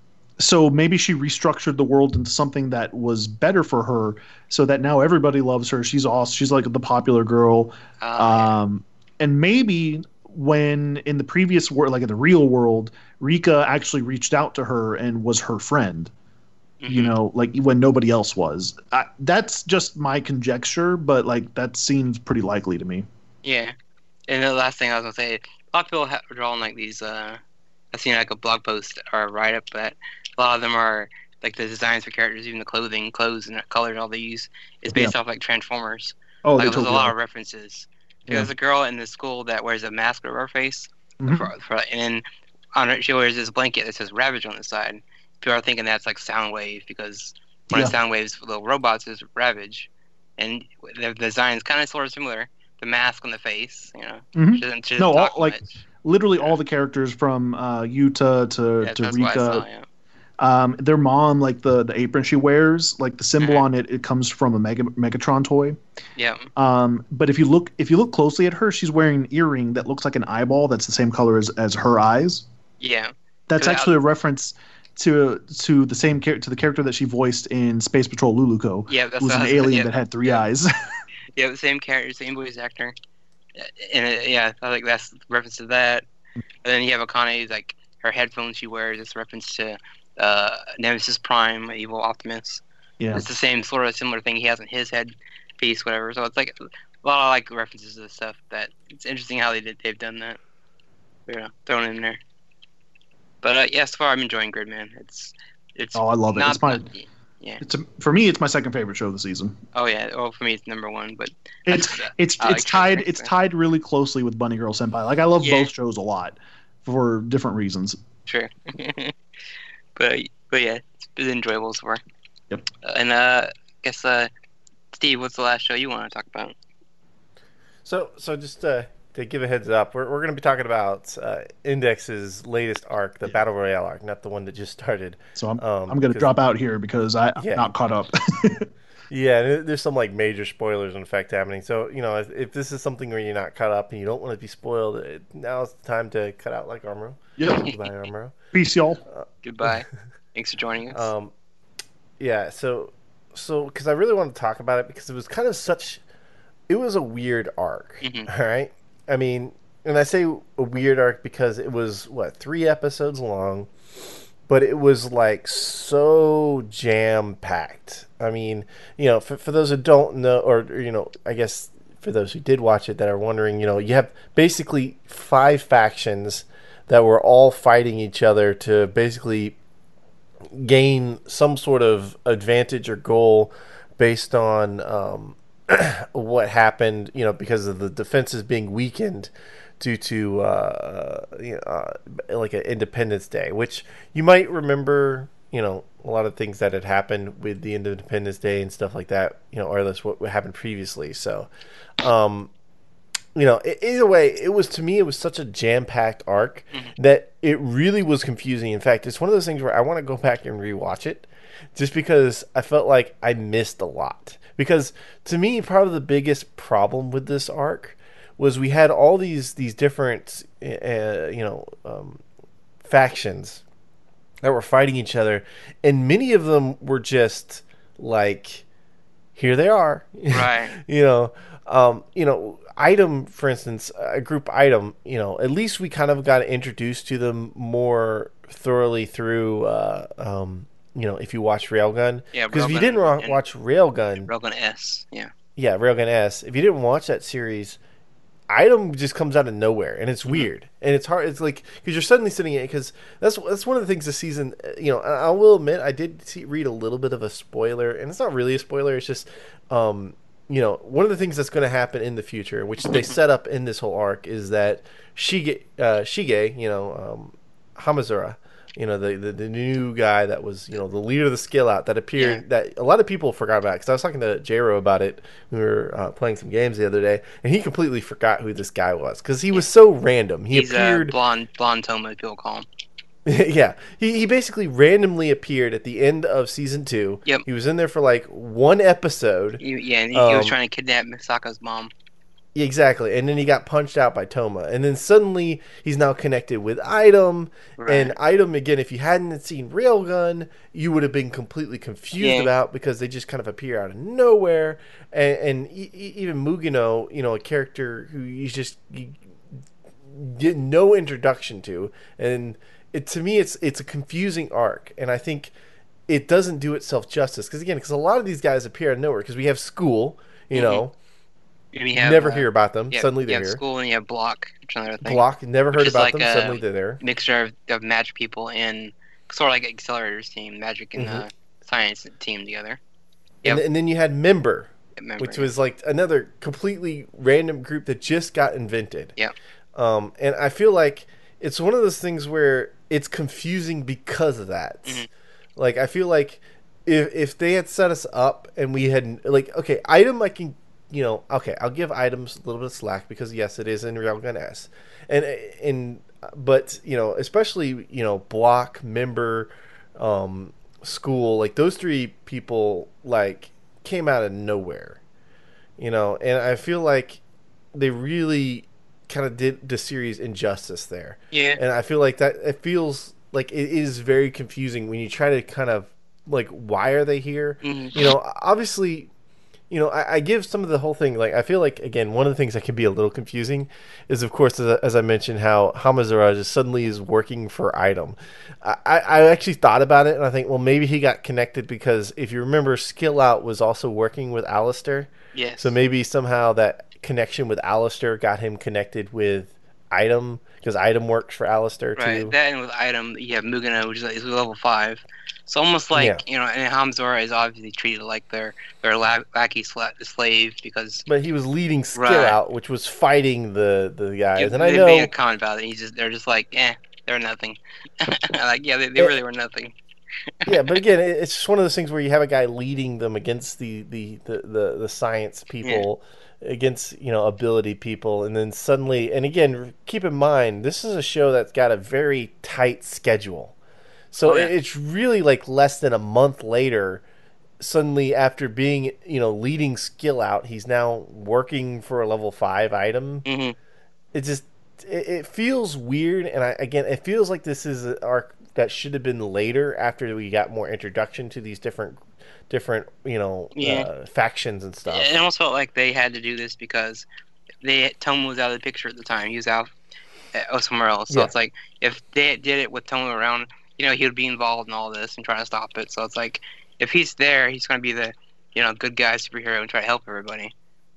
So maybe she restructured the world into something that was better for her, so that now everybody loves her. She's awesome. She's like the popular girl. Uh, Um, and maybe when in the previous world, like in the real world, Rika actually reached out to her and was her friend. yeah. You hmm know, like when nobody else was. I, that's just my conjecture, but like that seems pretty likely to me. Yeah. And the last thing I was gonna say, a lot of people have drawn like these. Uh, I've seen like a blog post or a write up that a lot of them are like the designs for characters, even the clothing, clothes, and colors all they use is Yeah. based off like Transformers. Oh, Like they there's a totally lot are. of references. Yeah. There's a girl in the school that wears a mask over her face, Mhm. for, for, and then on her she wears this blanket that says Ravage on the side. People are thinking that's like Soundwave because one of Yeah. Soundwave's little robots is Ravage, and the design is kind of sort of similar. The mask on the face, you know, Mhm. she doesn't, she No, doesn't all, talk like much. literally Yeah. all the characters from uh, Yuta to Yeah, to that's what I Rika. saw. Yeah. Um, their mom, like the the apron she wears, like the symbol Mhm. on it, it comes from a Mega, Megatron toy. Yeah. Um, but if you look if you look closely at her, she's wearing an earring that looks like an eyeball that's the same color as, as her eyes. Yeah. That's 'Cause I- actually a reference to to the same char- to the character that she voiced in Space Patrol Luluko, Yeah, that's who was what an I was- alien yeah, that had three yeah. eyes. Yeah, the same character, same voice actor. And it, yeah, I think that's reference to that. And then you have Akane's like her headphones she wears. It's reference to uh, Nemesis Prime, Evil Optimus. Yeah. It's the same sort of similar thing he has in his headpiece, whatever. So it's like a lot of like references to stuff that it's interesting how they did they've done that. You know, thrown in there. But uh, yeah, so far I'm enjoying Gridman. It's it's Oh, I love it. not, It's my not- yeah. it's a, for me, it's my second favorite show of the season. Oh yeah. Well, for me it's number one, but It's that's- it's I like it's tied Trainwreck, it's so. tied really closely with Bunny Girl Senpai. Like I love Yeah. both shows a lot for different reasons. Sure. but but yeah, it's been enjoyable so far. Yep. Uh, and uh, I guess uh, Steve, what's the last show you want to talk about? So, so just uh, to give a heads up, we're, we're going to be talking about uh, Index's latest arc, the Yeah. Battle Royale arc, not the one that just started. So I'm Um, I'm gonna 'cause- drop out here because I, I'm Yeah. not caught up. Yeah, and there's some like major spoilers in fact happening. So you know, if, if this is something where you're not caught up and you don't want to be spoiled, it, now's the time to cut out like Armoro. Yep. Goodbye, Armoro. Peace, y'all. Goodbye. Thanks for joining us. Um, yeah, so so because I really want to talk about it because it was kind of such, it was a weird arc. Mhm. All right, I mean, and I say a weird arc because it was what three episodes long, but it was like so jam packed. I mean, you know, for for those who don't know, or, or you know, I guess for those who did watch it that are wondering, you know, you have basically five factions that were all fighting each other to basically gain some sort of advantage or goal based on um, what happened, you know, because of the defenses being weakened due to uh, you know, uh, like an Independence Day, which you might remember, you know, a lot of things that had happened with the Independence Day and stuff like that, you know, or at least what happened previously. So, um, you know, either way, it was, to me, it was such a jam-packed arc mm-hmm. that it really was confusing. In fact, it's one of those things where I want to go back and rewatch it just because I felt like I missed a lot. Because to me, probably the biggest problem with this arc was we had all these these different, uh, you know, um, factions that were fighting each other, and many of them were just like, here they are, right? you know, um, you know, Item, for instance, a group Item, you know, at least we kind of got introduced to them more thoroughly through, uh, um, you know, if you watch Railgun, yeah, because if you didn't ra- watch Railgun, Railgun S, yeah, yeah, Railgun S, if you didn't watch that series, Item just comes out of nowhere, and it's weird, mm-hmm. and it's hard. It's like because you're suddenly sitting in because that's that's one of the things this season. You know, I will admit I did see, read a little bit of a spoiler, and it's not really a spoiler. It's just, um, you know, one of the things that's going to happen in the future, which they set up in this whole arc, is that Shige, uh, Shige, you know, um, Hamazura, you know, the, the the new guy that was, you know, the leader of the skill out that appeared, yeah. that a lot of people forgot about, because I was talking to J-Ro about it. We were uh, playing some games the other day, and he completely forgot who this guy was because he was so random. He He's appeared uh, blonde, blonde Toma, people call him. Yeah, he he basically randomly appeared at the end of season two. Yep, he was in there for like one episode. He, yeah, and he, um, he was trying to kidnap Misaka's mom. Exactly, and then he got punched out by Toma, and then suddenly he's now connected with Item, right. and Item again. If you hadn't seen Railgun, you would have been completely confused yeah. about because they just kind of appear out of nowhere, and, and e- even Mugino, you know, a character who you just you get no introduction to, and it to me it's it's a confusing arc, and I think it doesn't do itself justice because again, because a lot of these guys appear out of nowhere because we have School, you mm-hmm. know. You have, never uh, hear about them. Have, suddenly they're you have here. School and you have Block. Which another thing. Block. Never heard about like them. Suddenly they're there. Mixture of, of magic people and sort of like Accelerators team, magic and mm-hmm. uh, science team together. Yep. And, and then you had Member, Member which yeah. was like another completely random group that just got invented. Yeah. Um, and I feel like it's one of those things where it's confusing because of that. Mm-hmm. Like I feel like if if they had set us up and we had like okay, Item I can. You know, okay, I'll give Items a little bit of slack because yes, it is in Railgun S, and and but you know, especially you know, Block, Member, um, School, like those three people like came out of nowhere, you know, and I feel like they really kind of did the series injustice there. Yeah, and I feel like that it feels like it is very confusing when you try to kind of like why are they here? Mm-hmm. You know, obviously. You know, I, I give some of the whole thing, like, I feel like, again, one of the things that can be a little confusing is, of course, as, as I mentioned, how Hamazura just suddenly is working for Item. I, I actually thought about it, and I think, well, maybe he got connected because, if you remember, Skill Out was also working with Alistair. Yes. So maybe somehow that connection with Alistair got him connected with Item, because Item works for Alistair, too. Right, that and with Item, you have Mugano, which is level five. It's almost like, yeah. you know, and Hamazura is obviously treated like their their lackey slave because. But he was leading Skill right. Out, which was fighting the, the guys, yeah, and I they know. They made a comment about it. He's just they're just like, eh, they're nothing. like, yeah, they, they really were nothing. Yeah, but again, it's just one of those things where you have a guy leading them against the the the, the, the science people. Yeah. Against, you know, ability people, and then suddenly, and again, keep in mind, this is a show that's got a very tight schedule. So oh, yeah. it's really like less than a month later, suddenly after being, you know, leading Skill Out, he's now working for a level five Item. Mm-hmm. It just, it, it feels weird, and I, again, it feels like this is an arc that should have been later after we got more introduction to these different different, you know, yeah. uh, factions and stuff. It almost felt like they had to do this because they Toma was out of the picture at the time. He was out uh, somewhere else. So yeah. it's like, if they did it with Toma around, you know, he would be involved in all this and try to stop it. So it's like, if he's there, he's going to be the, you know, good guy superhero and try to help everybody.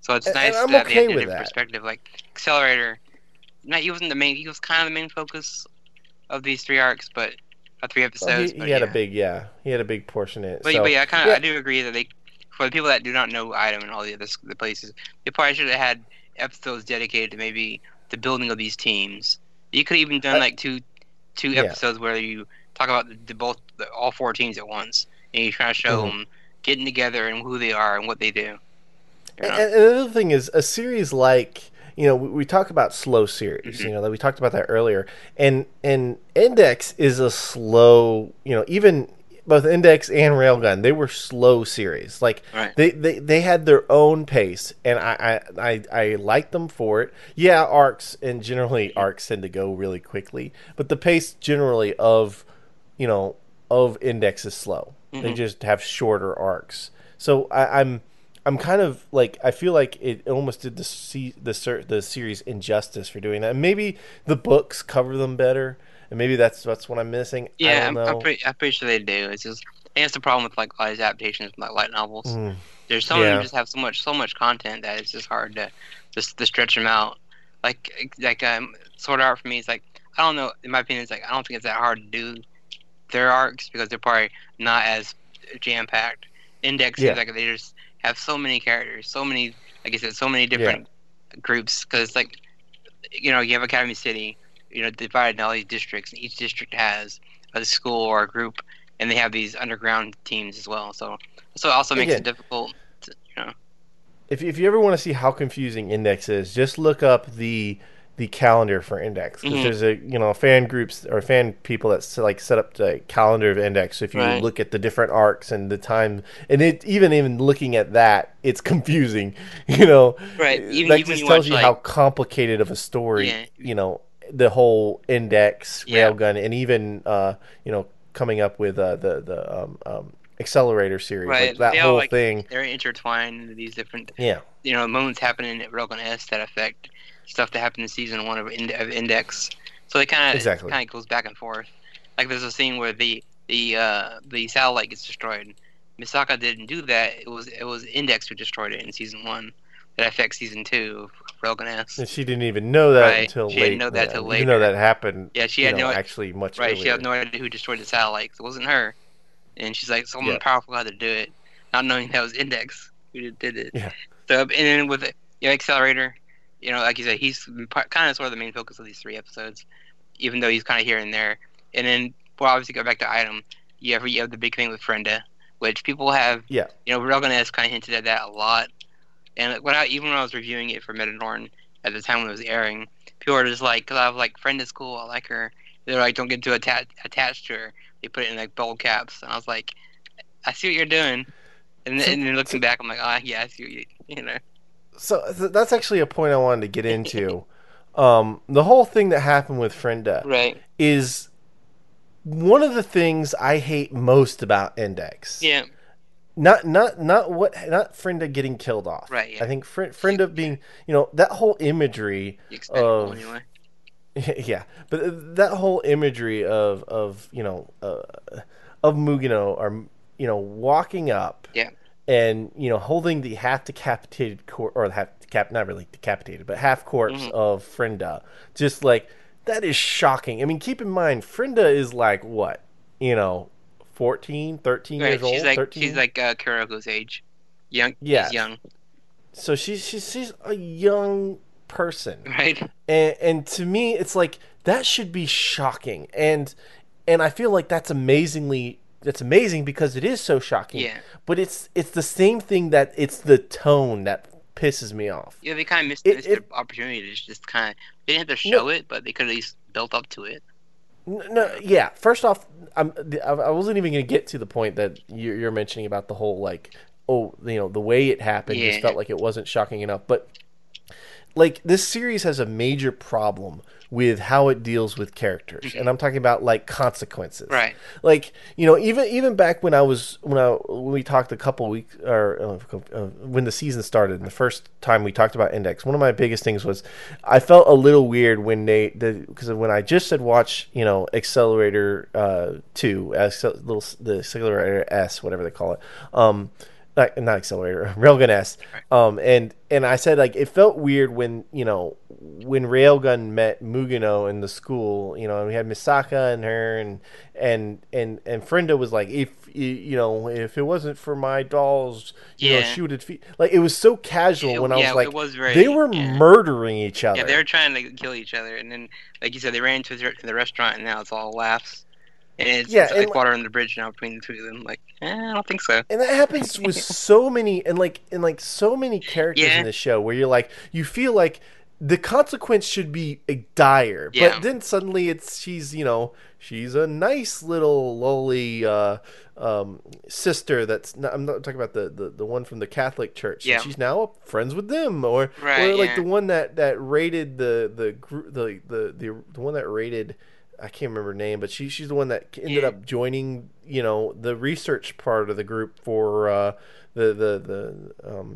So it's and, and nice I'm that okay they have a with different that. perspective. Like Accelerator, not he wasn't the main. He was kind of the main focus of these three arcs, but uh, three Well, he episodes. he But had a yeah, big yeah he had a big portion in it. but, but So yeah, I kind of yeah, I do agree that they, for the people that do not know Item and all the other s- the places, they probably should have had episodes dedicated to maybe the building of these teams. You could have even done I, like two two yeah. episodes where you talk about the, the both the, all four teams at once, and you try to show Mhm. them getting together and who they are and what they do. You And, know? and another thing is a series like you know we, we talk about slow series. Mhm. You know that we talked about that earlier, and and Index is a slow. You know even both Index and Railgun, they were slow series. Like Right. they, they, they had their own pace, and I I, I, I liked them for it. Yeah, arcs and generally arcs tend to go really quickly, but the pace generally of you know of Index is slow. They Mhm. just have shorter arcs. So I, I'm I'm kind of like I feel like it almost did the se- the ser- the series injustice for doing that. And maybe the books cover them better, and maybe that's that's what I'm missing. I Yeah, don't I'm, I'm know. pretty I'm pretty sure they do. It's just I think that's the problem with like a lot of these adaptations from like light novels. Mm, There's some of them yeah, just have so much so much content that it's just hard to just to stretch them out. Like like um, Sword Art for me is like I don't know. In my opinion, it's like I don't think it's that hard to do their arcs because they're probably not as jam packed. Index seems yeah, like they just have so many characters, so many like I said, so many yeah, different groups. Because it's like you know you have Academy City, you know divided into all these districts, and each district has a school or a group, and they have these underground teams as well. So so it also makes it again. difficult. To, you know. If if you ever want to see how confusing Index is, just look up the the calendar for Index because Hmm. there's a you know fan groups or fan people that like set up the calendar of Index. So if you Right. look at the different arcs and the time, and it even even looking at that, it's confusing. You know, Right. Even that even when just you tells watch you how like complicated of a story. yeah You know, the whole Index, yeah Railgun, and even uh, you know coming up with uh, the the um, um, Accelerator series, like right that they all whole like thing. they're intertwined into these different Yeah, you know moments happening at Rogan S that affect stuff that happened in season one of, Ind- of Index. So it kind of exactly. kind of goes back and forth. Like there's a scene where the the uh, the satellite gets destroyed. Misaka didn't do that. It was it was Index who destroyed it in season one. That affects season two of Rogan S. And she didn't even know that Right. until She didn't late, know that uh, till even though later. that happened, Yeah, she you had know, no actually much right. She had earlier. no idea who destroyed the satellite. 'Cause it wasn't her, and she's like someone Yeah, powerful had to do it, not knowing that was Index who did did it. yeah, So and then with the you know, Accelerator, you know, like you said, he's kind of sort of the main focus of these three episodes, even though he's kind of here and there. And then we'll obviously go back to Item. You have you have the big thing with Frenda, which people have, yeah. you know, Rogan has kind of hinted at that a lot. And when I, even when I was reviewing it for Metanorn at the time when it was airing, people were just like, because I was like, Frenda's cool, I like her. They're like, don't get too atta- attached to her. They put it in like bold caps, and I was like, I see what you're doing. And then, So, and then so, looking back, I'm like, ah, oh, yeah, I see what you, you know. so th- that's actually a point I wanted to get into. Um, the whole thing that happened with Frenda Right. is one of the things I hate most about Index. Yeah. Not not not what not Frenda getting killed off. Right, yeah. I think Fr- Frenda being you know that whole imagery Expendable of anyway. yeah, but that whole imagery of of you know uh, of Mugino or you know walking up Yeah. and you know holding the half decapitated corpse or half decap not really decapitated but half corpse Mhm. of Frenda, just like that is shocking. I mean, keep in mind Frenda is like what you know fourteen, thirteen Right. years She's old, like thirteen. she's like uh, Kuroko's age. Young. Yes. She's young. So she's she's she's a young person. Right. And, and to me, it's like that should be shocking, and and I feel like that's amazingly that's amazing because it is so shocking. Yeah. But it's it's the same thing that it's the tone that pisses me off. Yeah, they kind of missed, It- missed it- their opportunity to just kind of. They didn't have to show No. it, but they could at least built up to it. N- No, yeah. First off, I'm I I wasn't even going to get to the point that you're, you're mentioning about the whole like oh you know the way it happened Yeah. just felt like it wasn't shocking enough, but. Like this series has a major problem with how it deals with characters, and I'm talking about like consequences. Right. Like you know, even even back when I was when I when we talked a couple weeks or uh, uh, when the season started, and the first time we talked about Index, one of my biggest things was I felt a little weird when they because when I just said watch you know Accelerator uh, two, Accel- little the Accelerator S, whatever they call it. Um, not, not Accelerator, Railgun S. Um, and and I said like it felt weird when you know when Railgun met Mugano in the school, you know, and we had Misaka and her, and and and and Frenda was like, if you know, if it wasn't for my dolls, you know, Yeah. she would defeat. Like it was so casual It- when I yeah, was like, it was very- they were yeah. murdering each other. Yeah, they were trying to kill each other, and then, like you said, they ran into the, to the restaurant, and now it's all laughs. And it's, Yeah, it's and like water under the bridge now between the two of them. Like, eh, I don't think so. And that happens with so many, and like, and like so many characters Yeah. in this show, where you're like, you feel like the consequence should be uh, dire, Yeah. but then suddenly it's she's, you know, she's a nice little lowly uh, um, sister. That's not, I'm not talking about the, the, the one from the Catholic Church. Yeah. And she's now friends with them, or Right, or like yeah. the one that that raided the the group, the, the the the one that raided. I can't remember her name, but she she's the one that ended Yeah. up joining, you know, the research part of the group for uh, the the the um,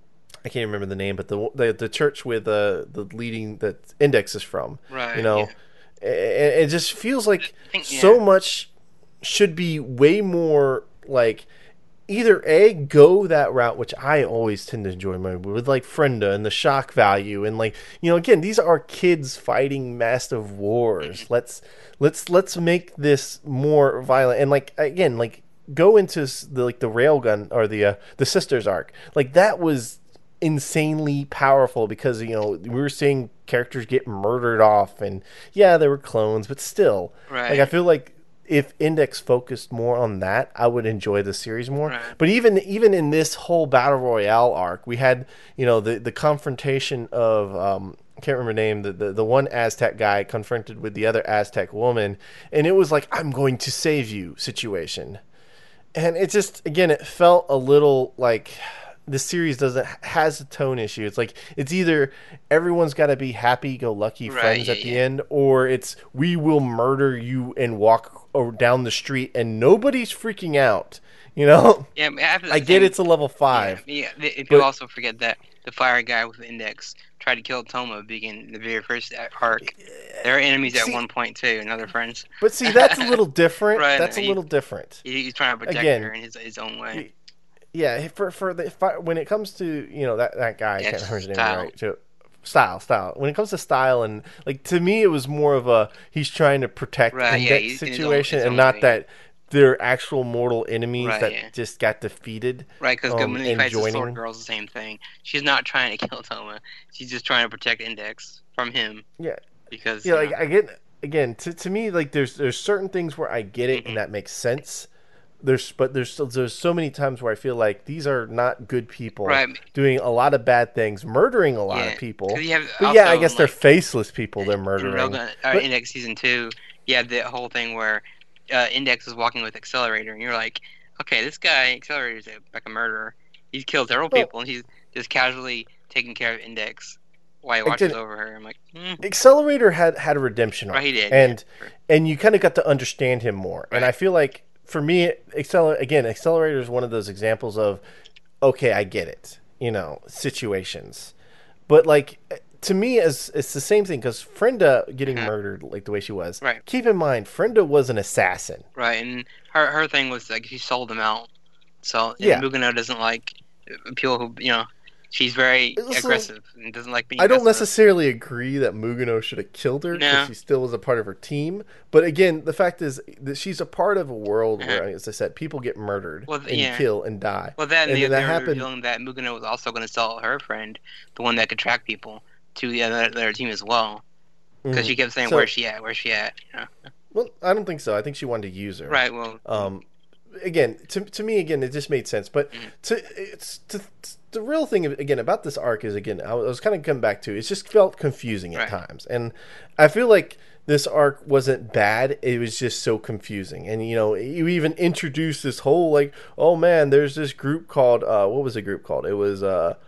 I can't remember the name, but the the, the church with uh, the leading that Index is from. Right, You know, yeah. it, it just feels like I think- yeah. so much should be way more like. Either A, go that route, which I always tend to enjoy my with like Frenda and the shock value, and like, you know, again, these are kids fighting massive wars. Let's let's let's make this more violent, and like again, like go into s- the like the railgun or the uh, the sisters arc, like that was insanely powerful because you know we were seeing characters get murdered off, and yeah, they were clones, but still, Right. like I feel like if Index focused more on that, I would enjoy the series more. Right. But even even in this whole battle royale arc, we had you know the the confrontation of um, I can't remember the name the, the the one Aztec guy confronted with the other Aztec woman, and it was like I'm going to save you situation, and it just again it felt a little like. This series doesn't has a tone issue. It's like it's either everyone's got to be happy-go-lucky Right, friends yeah, at the yeah. end, or it's we will murder you and walk o- down the street and nobody's freaking out. You know, Yeah, I, have the I get same- it's a level five. Yeah, yeah. If you But- also forget that the fire guy with the Index tried to kill Toma begin the very first arc. They're enemies at See- one point too, and other friends. But see, that's a little different. Right, That's a he- little different. He, he's trying to protect Again, her in his his own way. Yeah, for for the fi- when it comes to you know that that guy, I Yeah, can't remember his name Style. right. So, style, style. When it comes to style and like to me, it was more of a he's trying to protect Right, yeah, Index he's in his own- situation, his and own not way. that they're actual mortal enemies Right, that yeah. just got defeated. Right, because um, when he and fights the joining- Sword Girl, it's the same thing. She's not trying to kill Toma. She's just trying to protect Index from him. Yeah. Because Yeah, you like know, I get again to to me like there's there's certain things where I get it Mhm. and that makes sense. There's but there's still, there's so many times where I feel like these are not good people Right. doing a lot of bad things, murdering a lot yeah. of people. 'Cause you have But yeah, I also, guess they're like, faceless people they're in murdering. Railgun, uh, But- Index season two, you had the whole thing where uh, Index is walking with Accelerator, and you're like, okay, this guy Accelerator is a, like a murderer. He's killed several Well- people, and he's just casually taking care of Index while he Like, watches did- over her. I'm like, hmm. Accelerator had had a redemption arc, Right, he did, and yeah. and you kind of got to understand him more. And Right. I feel like for me, Acceler again, Accelerator is one of those examples of okay, I get it, you know, situations, but like to me, as it's the same thing because Frenda getting Uh-huh. murdered like the way she was. Right. Keep in mind, Frenda was an assassin. Right, and her her thing was like she sold them out. So and Yeah. Mugano doesn't like people who you know. She's very Also, aggressive and doesn't like being. I don't messed with. necessarily agree that Mugano should have killed her because No. she still was a part of her team. But again, the fact is that she's a part of a world Uh-huh. where, as I said, people get murdered Well, and yeah. kill and die. Well, then And they, then that they were happened- revealing that Mugano was also going to sell her friend, the one that could track people, to the other, the other team as well. Because Mhm. she kept saying, So- "Where's she at? Where's she at?" You know? Well, I don't think so. I think she wanted to use her. Right. Well. Um, again, to to me, again, it just made sense. But Mhm. to it's to, the real thing again about this arc is again I was kind of coming back to it just felt confusing at Right. times, and I feel like this arc wasn't bad. It was just so confusing, and you know you even introduced this whole like oh man, there's this group called uh, what was the group called? It was uh.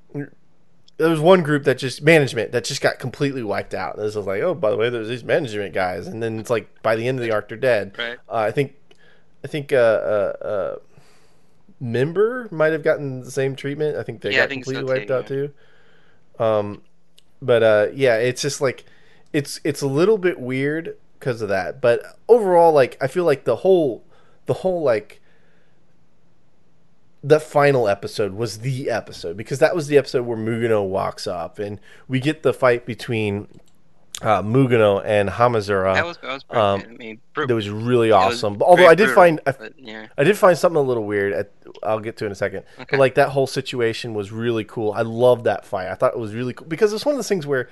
There was one group that just management that just got completely wiped out. And this was like, oh, by the way, there's these management guys, and then it's like by the end of the arc, they're dead. Right. Uh, I think, I think, uh, uh, uh, Member might have gotten the same treatment. I think they Yeah, I got think so completely wiped too, out too. Um, but uh, yeah, it's just like it's it's a little bit weird because of that. But overall, like I feel like the whole the whole like the final episode was the episode, because that was the episode where Mugano walks up and we get the fight between uh, Mugano and Hamazura. That was, that was pretty um, good. I mean, br- that was really awesome. was Although very I did brutal, find I, but, yeah. I did find something a little weird. At, I'll get to it in a second. Okay. But like that whole situation was really cool. I loved that fight. I thought it was really cool because it's one of those things where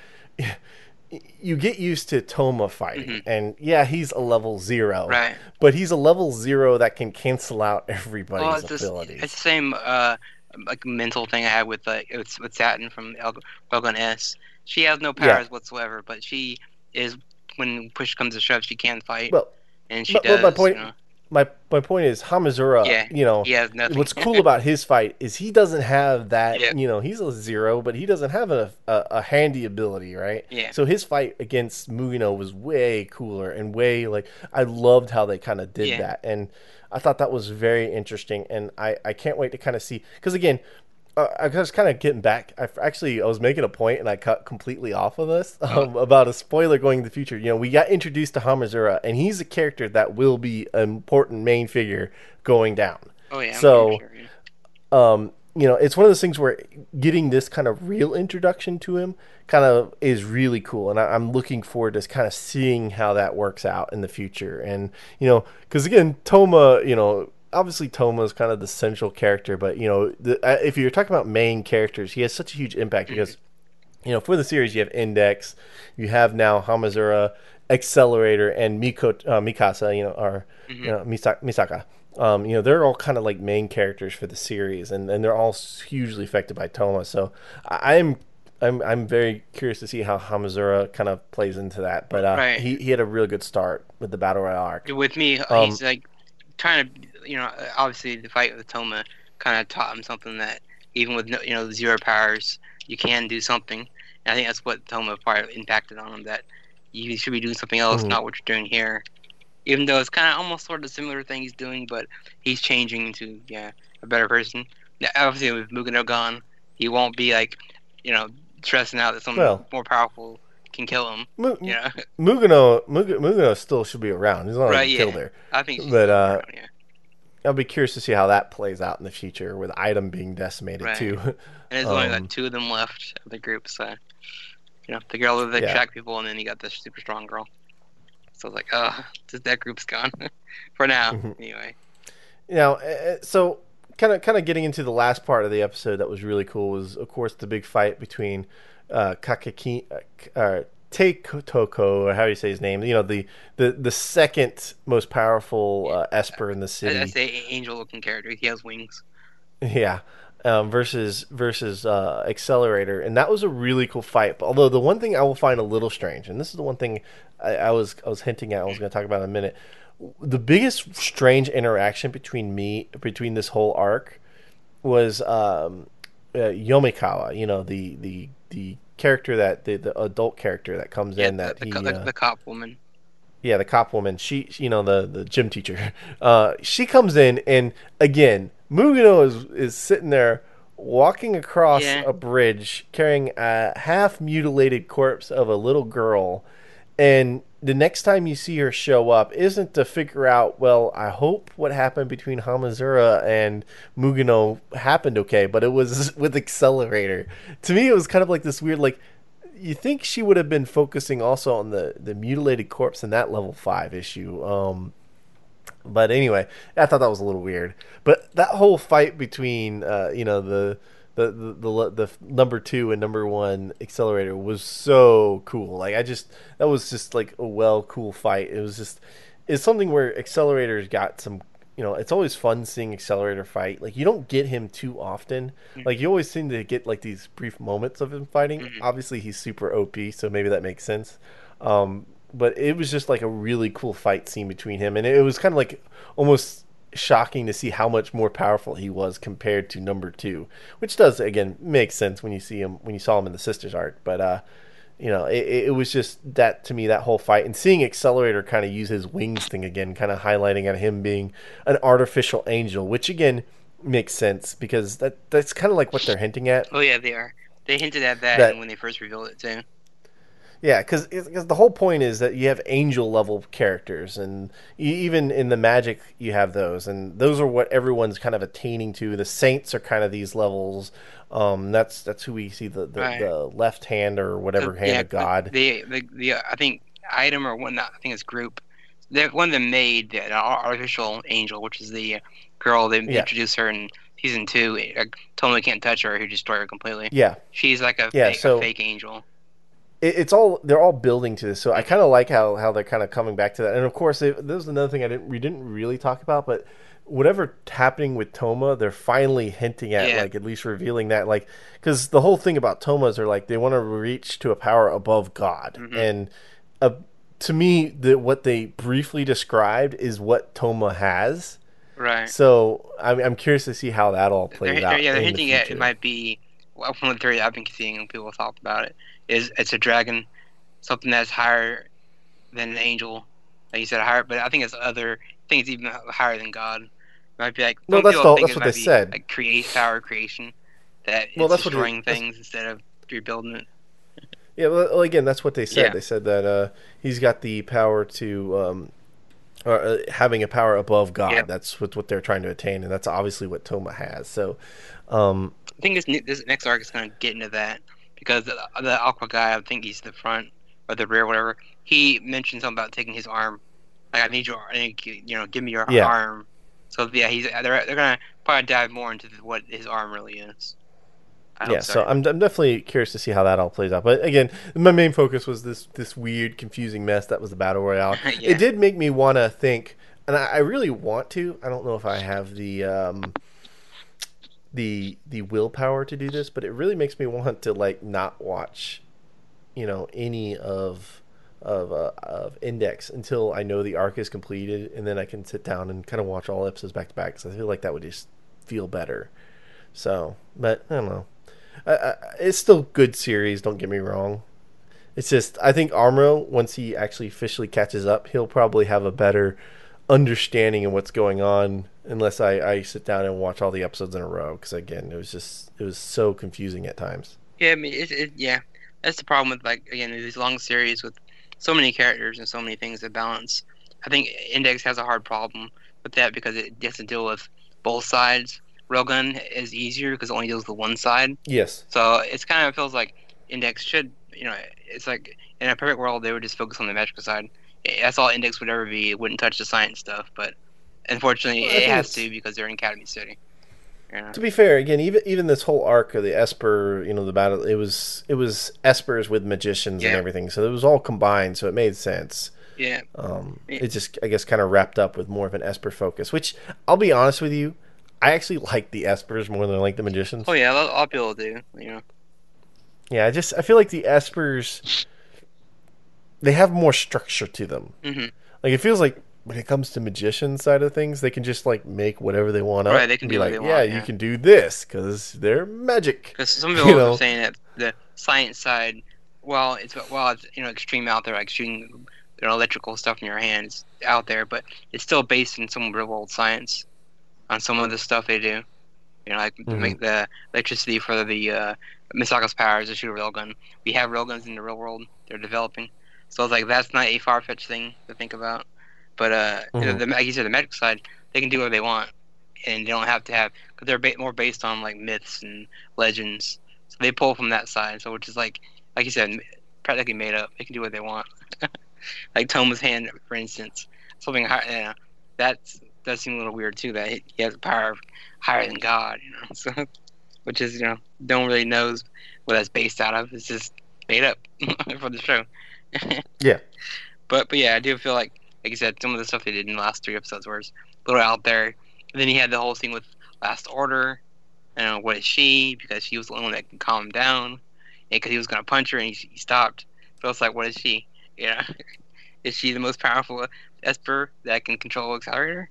you get used to Toma fighting, mm-hmm. and yeah, he's a level zero, right? But he's a level zero that can cancel out everybody's well, it's abilities. Just, it's the same uh, like mental thing I had with uh, with, with Saturn from Elgon S. She has no powers yeah. whatsoever, but she is, when push comes to shove, she can fight. Well, and she but, does. But my point, you know? my my point is Hamazura. Yeah, you know, he has nothing. What's cool about his fight is he doesn't have that. Yep. You know, he's a zero, but he doesn't have a, a a handy ability, right? Yeah. So his fight against Mugano was way cooler and way like I loved how they kind of did yeah. that, and I thought that was very interesting, and I I can't wait to kind of see, because again. Uh, I was kind of getting back. I actually I was making a point and I cut completely off of this um, about a spoiler going in the future. You know, we got introduced to Hamazura, and he's a character that will be an important main figure going down. Oh yeah. So, sure, yeah. um, you know, it's one of those things where getting this kind of real introduction to him kind of is really cool, and I, I'm looking forward to kind of seeing how that works out in the future. And you know, because again, Toma, you know. Obviously, Toma is kind of the central character, but you know, the, uh, if you're talking about main characters, he has such a huge impact because, you know, for the series, you have Index, you have now Hamazura, Accelerator, and Miko, uh, Mikasa. You know, or mm-hmm. you know, Misaka. Misaka. Um, you know, they're all kind of like main characters for the series, and, and they're all hugely affected by Toma. So I am. I'm I'm very curious to see how Hamazura kind of plays into that, but uh, right. he he had a really good start with the Battle Royale arc. With me, um, he's like trying to. You know, obviously the fight with Toma kind of taught him something that even with no, you know zero powers, you can do something. And I think that's what Toma probably impacted on him, that you should be doing something else, mm-hmm. not what you're doing here. Even though it's kind of almost sort of similar thing he's doing, but he's changing into yeah a better person. Now, obviously, with Mugano gone, he won't be like you know stressing out that someone well, more powerful can kill him. Mu- you know? Mugano, Mugano, Mugano still should be around. He's not right, like yeah. killed her. I think, she's but uh. Around, yeah. I'll be curious to see how that plays out in the future with Item being decimated right. too. And there's um, only like two of them left of the group, so you know the girl with the yeah. track people, and then you got this super strong girl. So it's like, oh, that group's gone for now. Mm-hmm. Anyway. You know, so kind of kind of getting into the last part of the episode that was really cool was, of course, the big fight between uh, Kakeki. Uh, Take Toko, or how do you say his name? You know, the, the, the second most powerful uh, Esper in the city. I say angel-looking character. He has wings. Yeah, um, versus versus uh, Accelerator, and that was a really cool fight. But although the one thing I will find a little strange, and this is the one thing I, I was I was hinting at, I was going to talk about in a minute. The biggest strange interaction between me between this whole arc was um, uh, Yomikawa. You know, the the the. character that the, the adult character that comes yeah, in that the, he the, uh, the cop woman yeah the cop woman she you know the the gym teacher uh she comes in, and again Mugano is is sitting there walking across yeah. a bridge carrying a half mutilated corpse of a little girl, and the next time you see her show up isn't to figure out, well, I hope what happened between Hamazura and Mugano happened okay, but it was with Accelerator. To me, it was kind of like this weird, like, you think she would have been focusing also on the, the mutilated corpse in that level five issue. Um, but anyway, I thought that was a little weird. But that whole fight between, uh, you know, the... The, the the the number two and number one Accelerator was so cool. Like I just that was just like a well cool fight. It was just it's something where Accelerator's got some. You know, it's always fun seeing Accelerator fight. Like you don't get him too often. Mm-hmm. Like you always seem to get like these brief moments of him fighting. Mm-hmm. Obviously, he's super O P, so maybe that makes sense. Um, but it was just like a really cool fight scene between him, and it was kind of like almost shocking to see how much more powerful he was compared to number two, which does again make sense when you see him when you saw him in the Sisters arc. But uh, you know, it, it was just that to me that whole fight and seeing Accelerator kind of use his wings thing again, kind of highlighting at him being an artificial angel, which again makes sense because that that's kind of like what they're hinting at. Oh yeah, they are. They hinted at that, that when they first revealed it too. Yeah, because the whole point is that you have angel level characters, and you, even in the magic you have those, and those are what everyone's kind of attaining to. The saints are kind of these levels. Um, that's that's who we see the, the, Right. the left hand or whatever So, hand yeah, of God. The, the the I think item or one I think it's group. They, one of them made the, an artificial angel, which is the girl they Yeah. introduced her in season two. Like, totally can't touch her, who destroy her completely. Yeah, She's like a, Yeah, fake, so- a fake angel. it, it's all they're all building to this. So I kind of like how, how they're kind of coming back to that. And of course, they, this is another thing I didn't we didn't really talk about, but whatever happening with Toma, they're finally hinting at, Yeah. like at least revealing that, like because the whole thing about Tomas are like they want to reach to a power above God, Mhm. and uh, to me, the what they briefly described is what Toma has. Right. So I'm I'm curious to see how that all plays They're, out. they're, yeah, they're in hinting the at future. it might be well, one of the theories I've been seeing people talk about it is it's a dragon, something that's higher than an angel. Like you said, higher, but I think it's other. I think it's even higher than God. It might be like No, some that's people the- think that's it what might they be said. Like create power creation, that Well, it's that's what it- destroying that's- things instead of rebuilding it. Yeah, well, again, that's what they said. Yeah. They said that uh, he's got the power to, um, or uh, having a power above God. Yeah. That's what what they're trying to attain, and that's obviously what Toma has. So, um, I think this new- this next arc is going to get into that because the, the Aqua guy, I think he's the front or the rear, whatever. He mentioned something about taking his arm. Like I need your, I need, you you know, give me your Yeah. arm. So yeah, he's they're they're gonna probably dive more into the, what his arm really is. I hope yeah. So I'm I'm definitely curious to see how that all plays out. But again, my main focus was this this weird, confusing mess that was the battle royale. Yeah. It did make me want to think, and I, I really want to. I don't know if I have the. Um, the the willpower to do this, but it really makes me want to like not watch, you know, any of of uh, of Index until I know the arc is completed, and then I can sit down and kind of watch all episodes back to back. Because I feel like that would just feel better. So, but I don't know. I, I, it's still good series. Don't get me wrong. It's just I think Amuro, once he actually officially catches up, he'll probably have a better understanding of what's going on. Unless I, I sit down and watch all the episodes in a row, because again, it was just it was so confusing at times. Yeah, I mean, it, it, yeah, that's the problem with like again these long series with so many characters and so many things to balance. I think Index has a hard problem with that because it has to deal with both sides. Railgun is easier because it only deals with one side. Yes. So it's kind of feels like Index should, you know, it's like in a perfect world they would just focus on the magical side. That's all Index would ever be. It wouldn't touch the science stuff, but unfortunately Well, I it think has it's- to because they're in Academy City. Yeah. To be fair, again, even even this whole arc of the Esper, you know, the battle, it was it was Espers with magicians and Yeah. everything, so it was all combined, so it made sense. Yeah. Um, Yeah. it just, I guess, kind of wrapped up with more of an Esper focus. Which I'll be honest with you, I actually like the Espers more than I like the magicians. Oh yeah, a lot, a lot of people do. You know. Yeah, I just I feel like the Espers, they have more structure to them. hmm Like it feels like when it comes to magician side of things, they can just like make whatever they want up. Right, they can and be do what like, they yeah, want, you yeah. can do this because they're magic. Because some You people know. are saying that the science side, well, it's well, it's you know extreme out there, like shooting you know electrical stuff in your hands out there, but it's still based in some real world science on some of the stuff they do. You know, like to Mhm. make the electricity for the uh, Misako's powers to shoot a railgun. We have railguns in the real world; they're developing. So it's like that's not a far fetched thing to think about. But uh, you know, Mhm. the, like you said, the magic side, they can do whatever they want, and they don't have to have because they're ba- more based on like myths and legends. So they pull from that side. So which is like, like you said, practically made up. They can do what they want. Like Toma's hand, for instance, something higher. You know, that does seem a little weird too. That he he has power higher than God. You know, so which is you know, no one really knows what that's based out of. It's just made up for the show. Yeah. But but yeah, I do feel like like you said, some of the stuff they did in the last three episodes was a little out there. And then he had the whole thing with Last Order. You know, what is she? Because she was the only one that can calm him down. Because he was gonna punch her and he, he stopped. So it's like, what is she? You know, is she the most powerful Esper that can control Accelerator?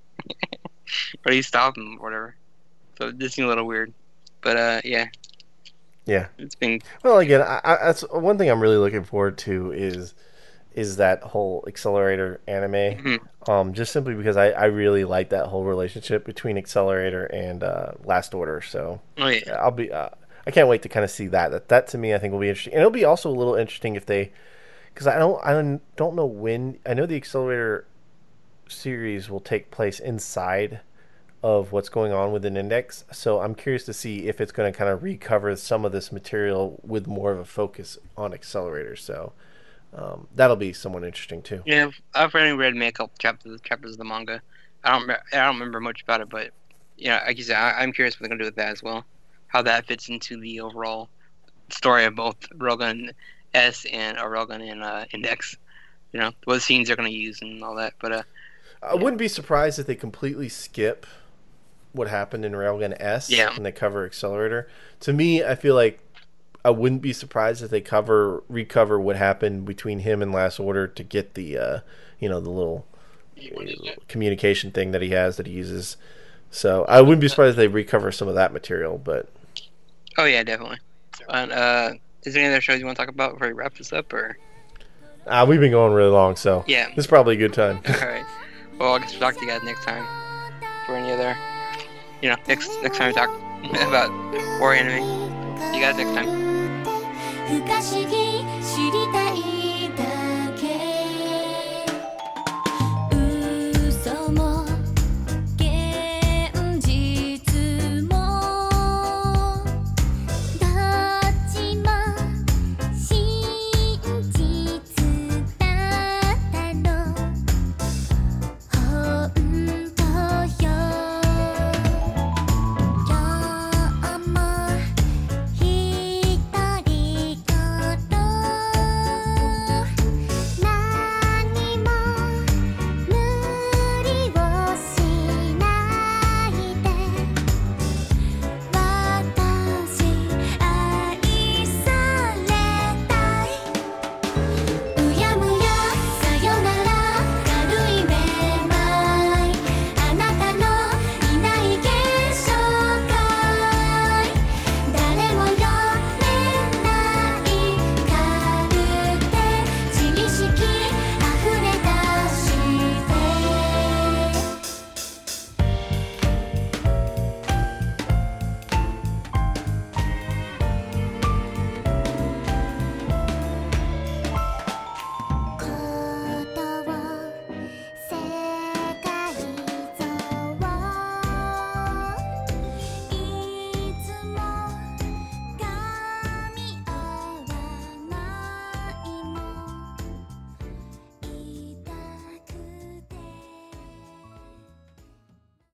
Or do you stop him or whatever? So it just seemed a little weird. But uh, yeah, Yeah. it's been Well, again, I, I, that's one thing I'm really looking forward to is is that whole Accelerator anime. mhm. Um, just simply because I, I really like that whole relationship between Accelerator and uh, Last Order. So oh yeah, I'll be uh, I can't wait to kind of see that. That that to me I think will be interesting, and it'll be also a little interesting if they because I don't I don't don't know when. I know the Accelerator series will take place inside of what's going on within Index, so I'm curious to see if it's going to kind of recover some of this material with more of a focus on Accelerator. So um, that'll be somewhat interesting too. Yeah, I've already read maybe a couple chapters chapters of the manga. I don't I don't remember much about it, but you know, like you said, I, I'm curious what they're gonna do with that as well. How that fits into the overall story of both Railgun S and or Railgun and uh, Index. You know, what scenes they're gonna use and all that. But uh, I wouldn't be surprised if they completely skip what happened in Railgun S yeah. and they cover Accelerator. To me, I feel like I wouldn't be surprised if they cover recover what happened between him and Last Order to get the uh, you know the little communication thing that he has that he uses. So I wouldn't be surprised if they recover some of that material. But oh yeah, definitely. And uh, is there any other shows you want to talk about before we wrap this up, or? Uh, we've been going really long, so yeah, this is probably a good time. All right. Well, I guess we'll talk to you guys next time for any other, you know, next next time we talk about war anime. See you guys next time.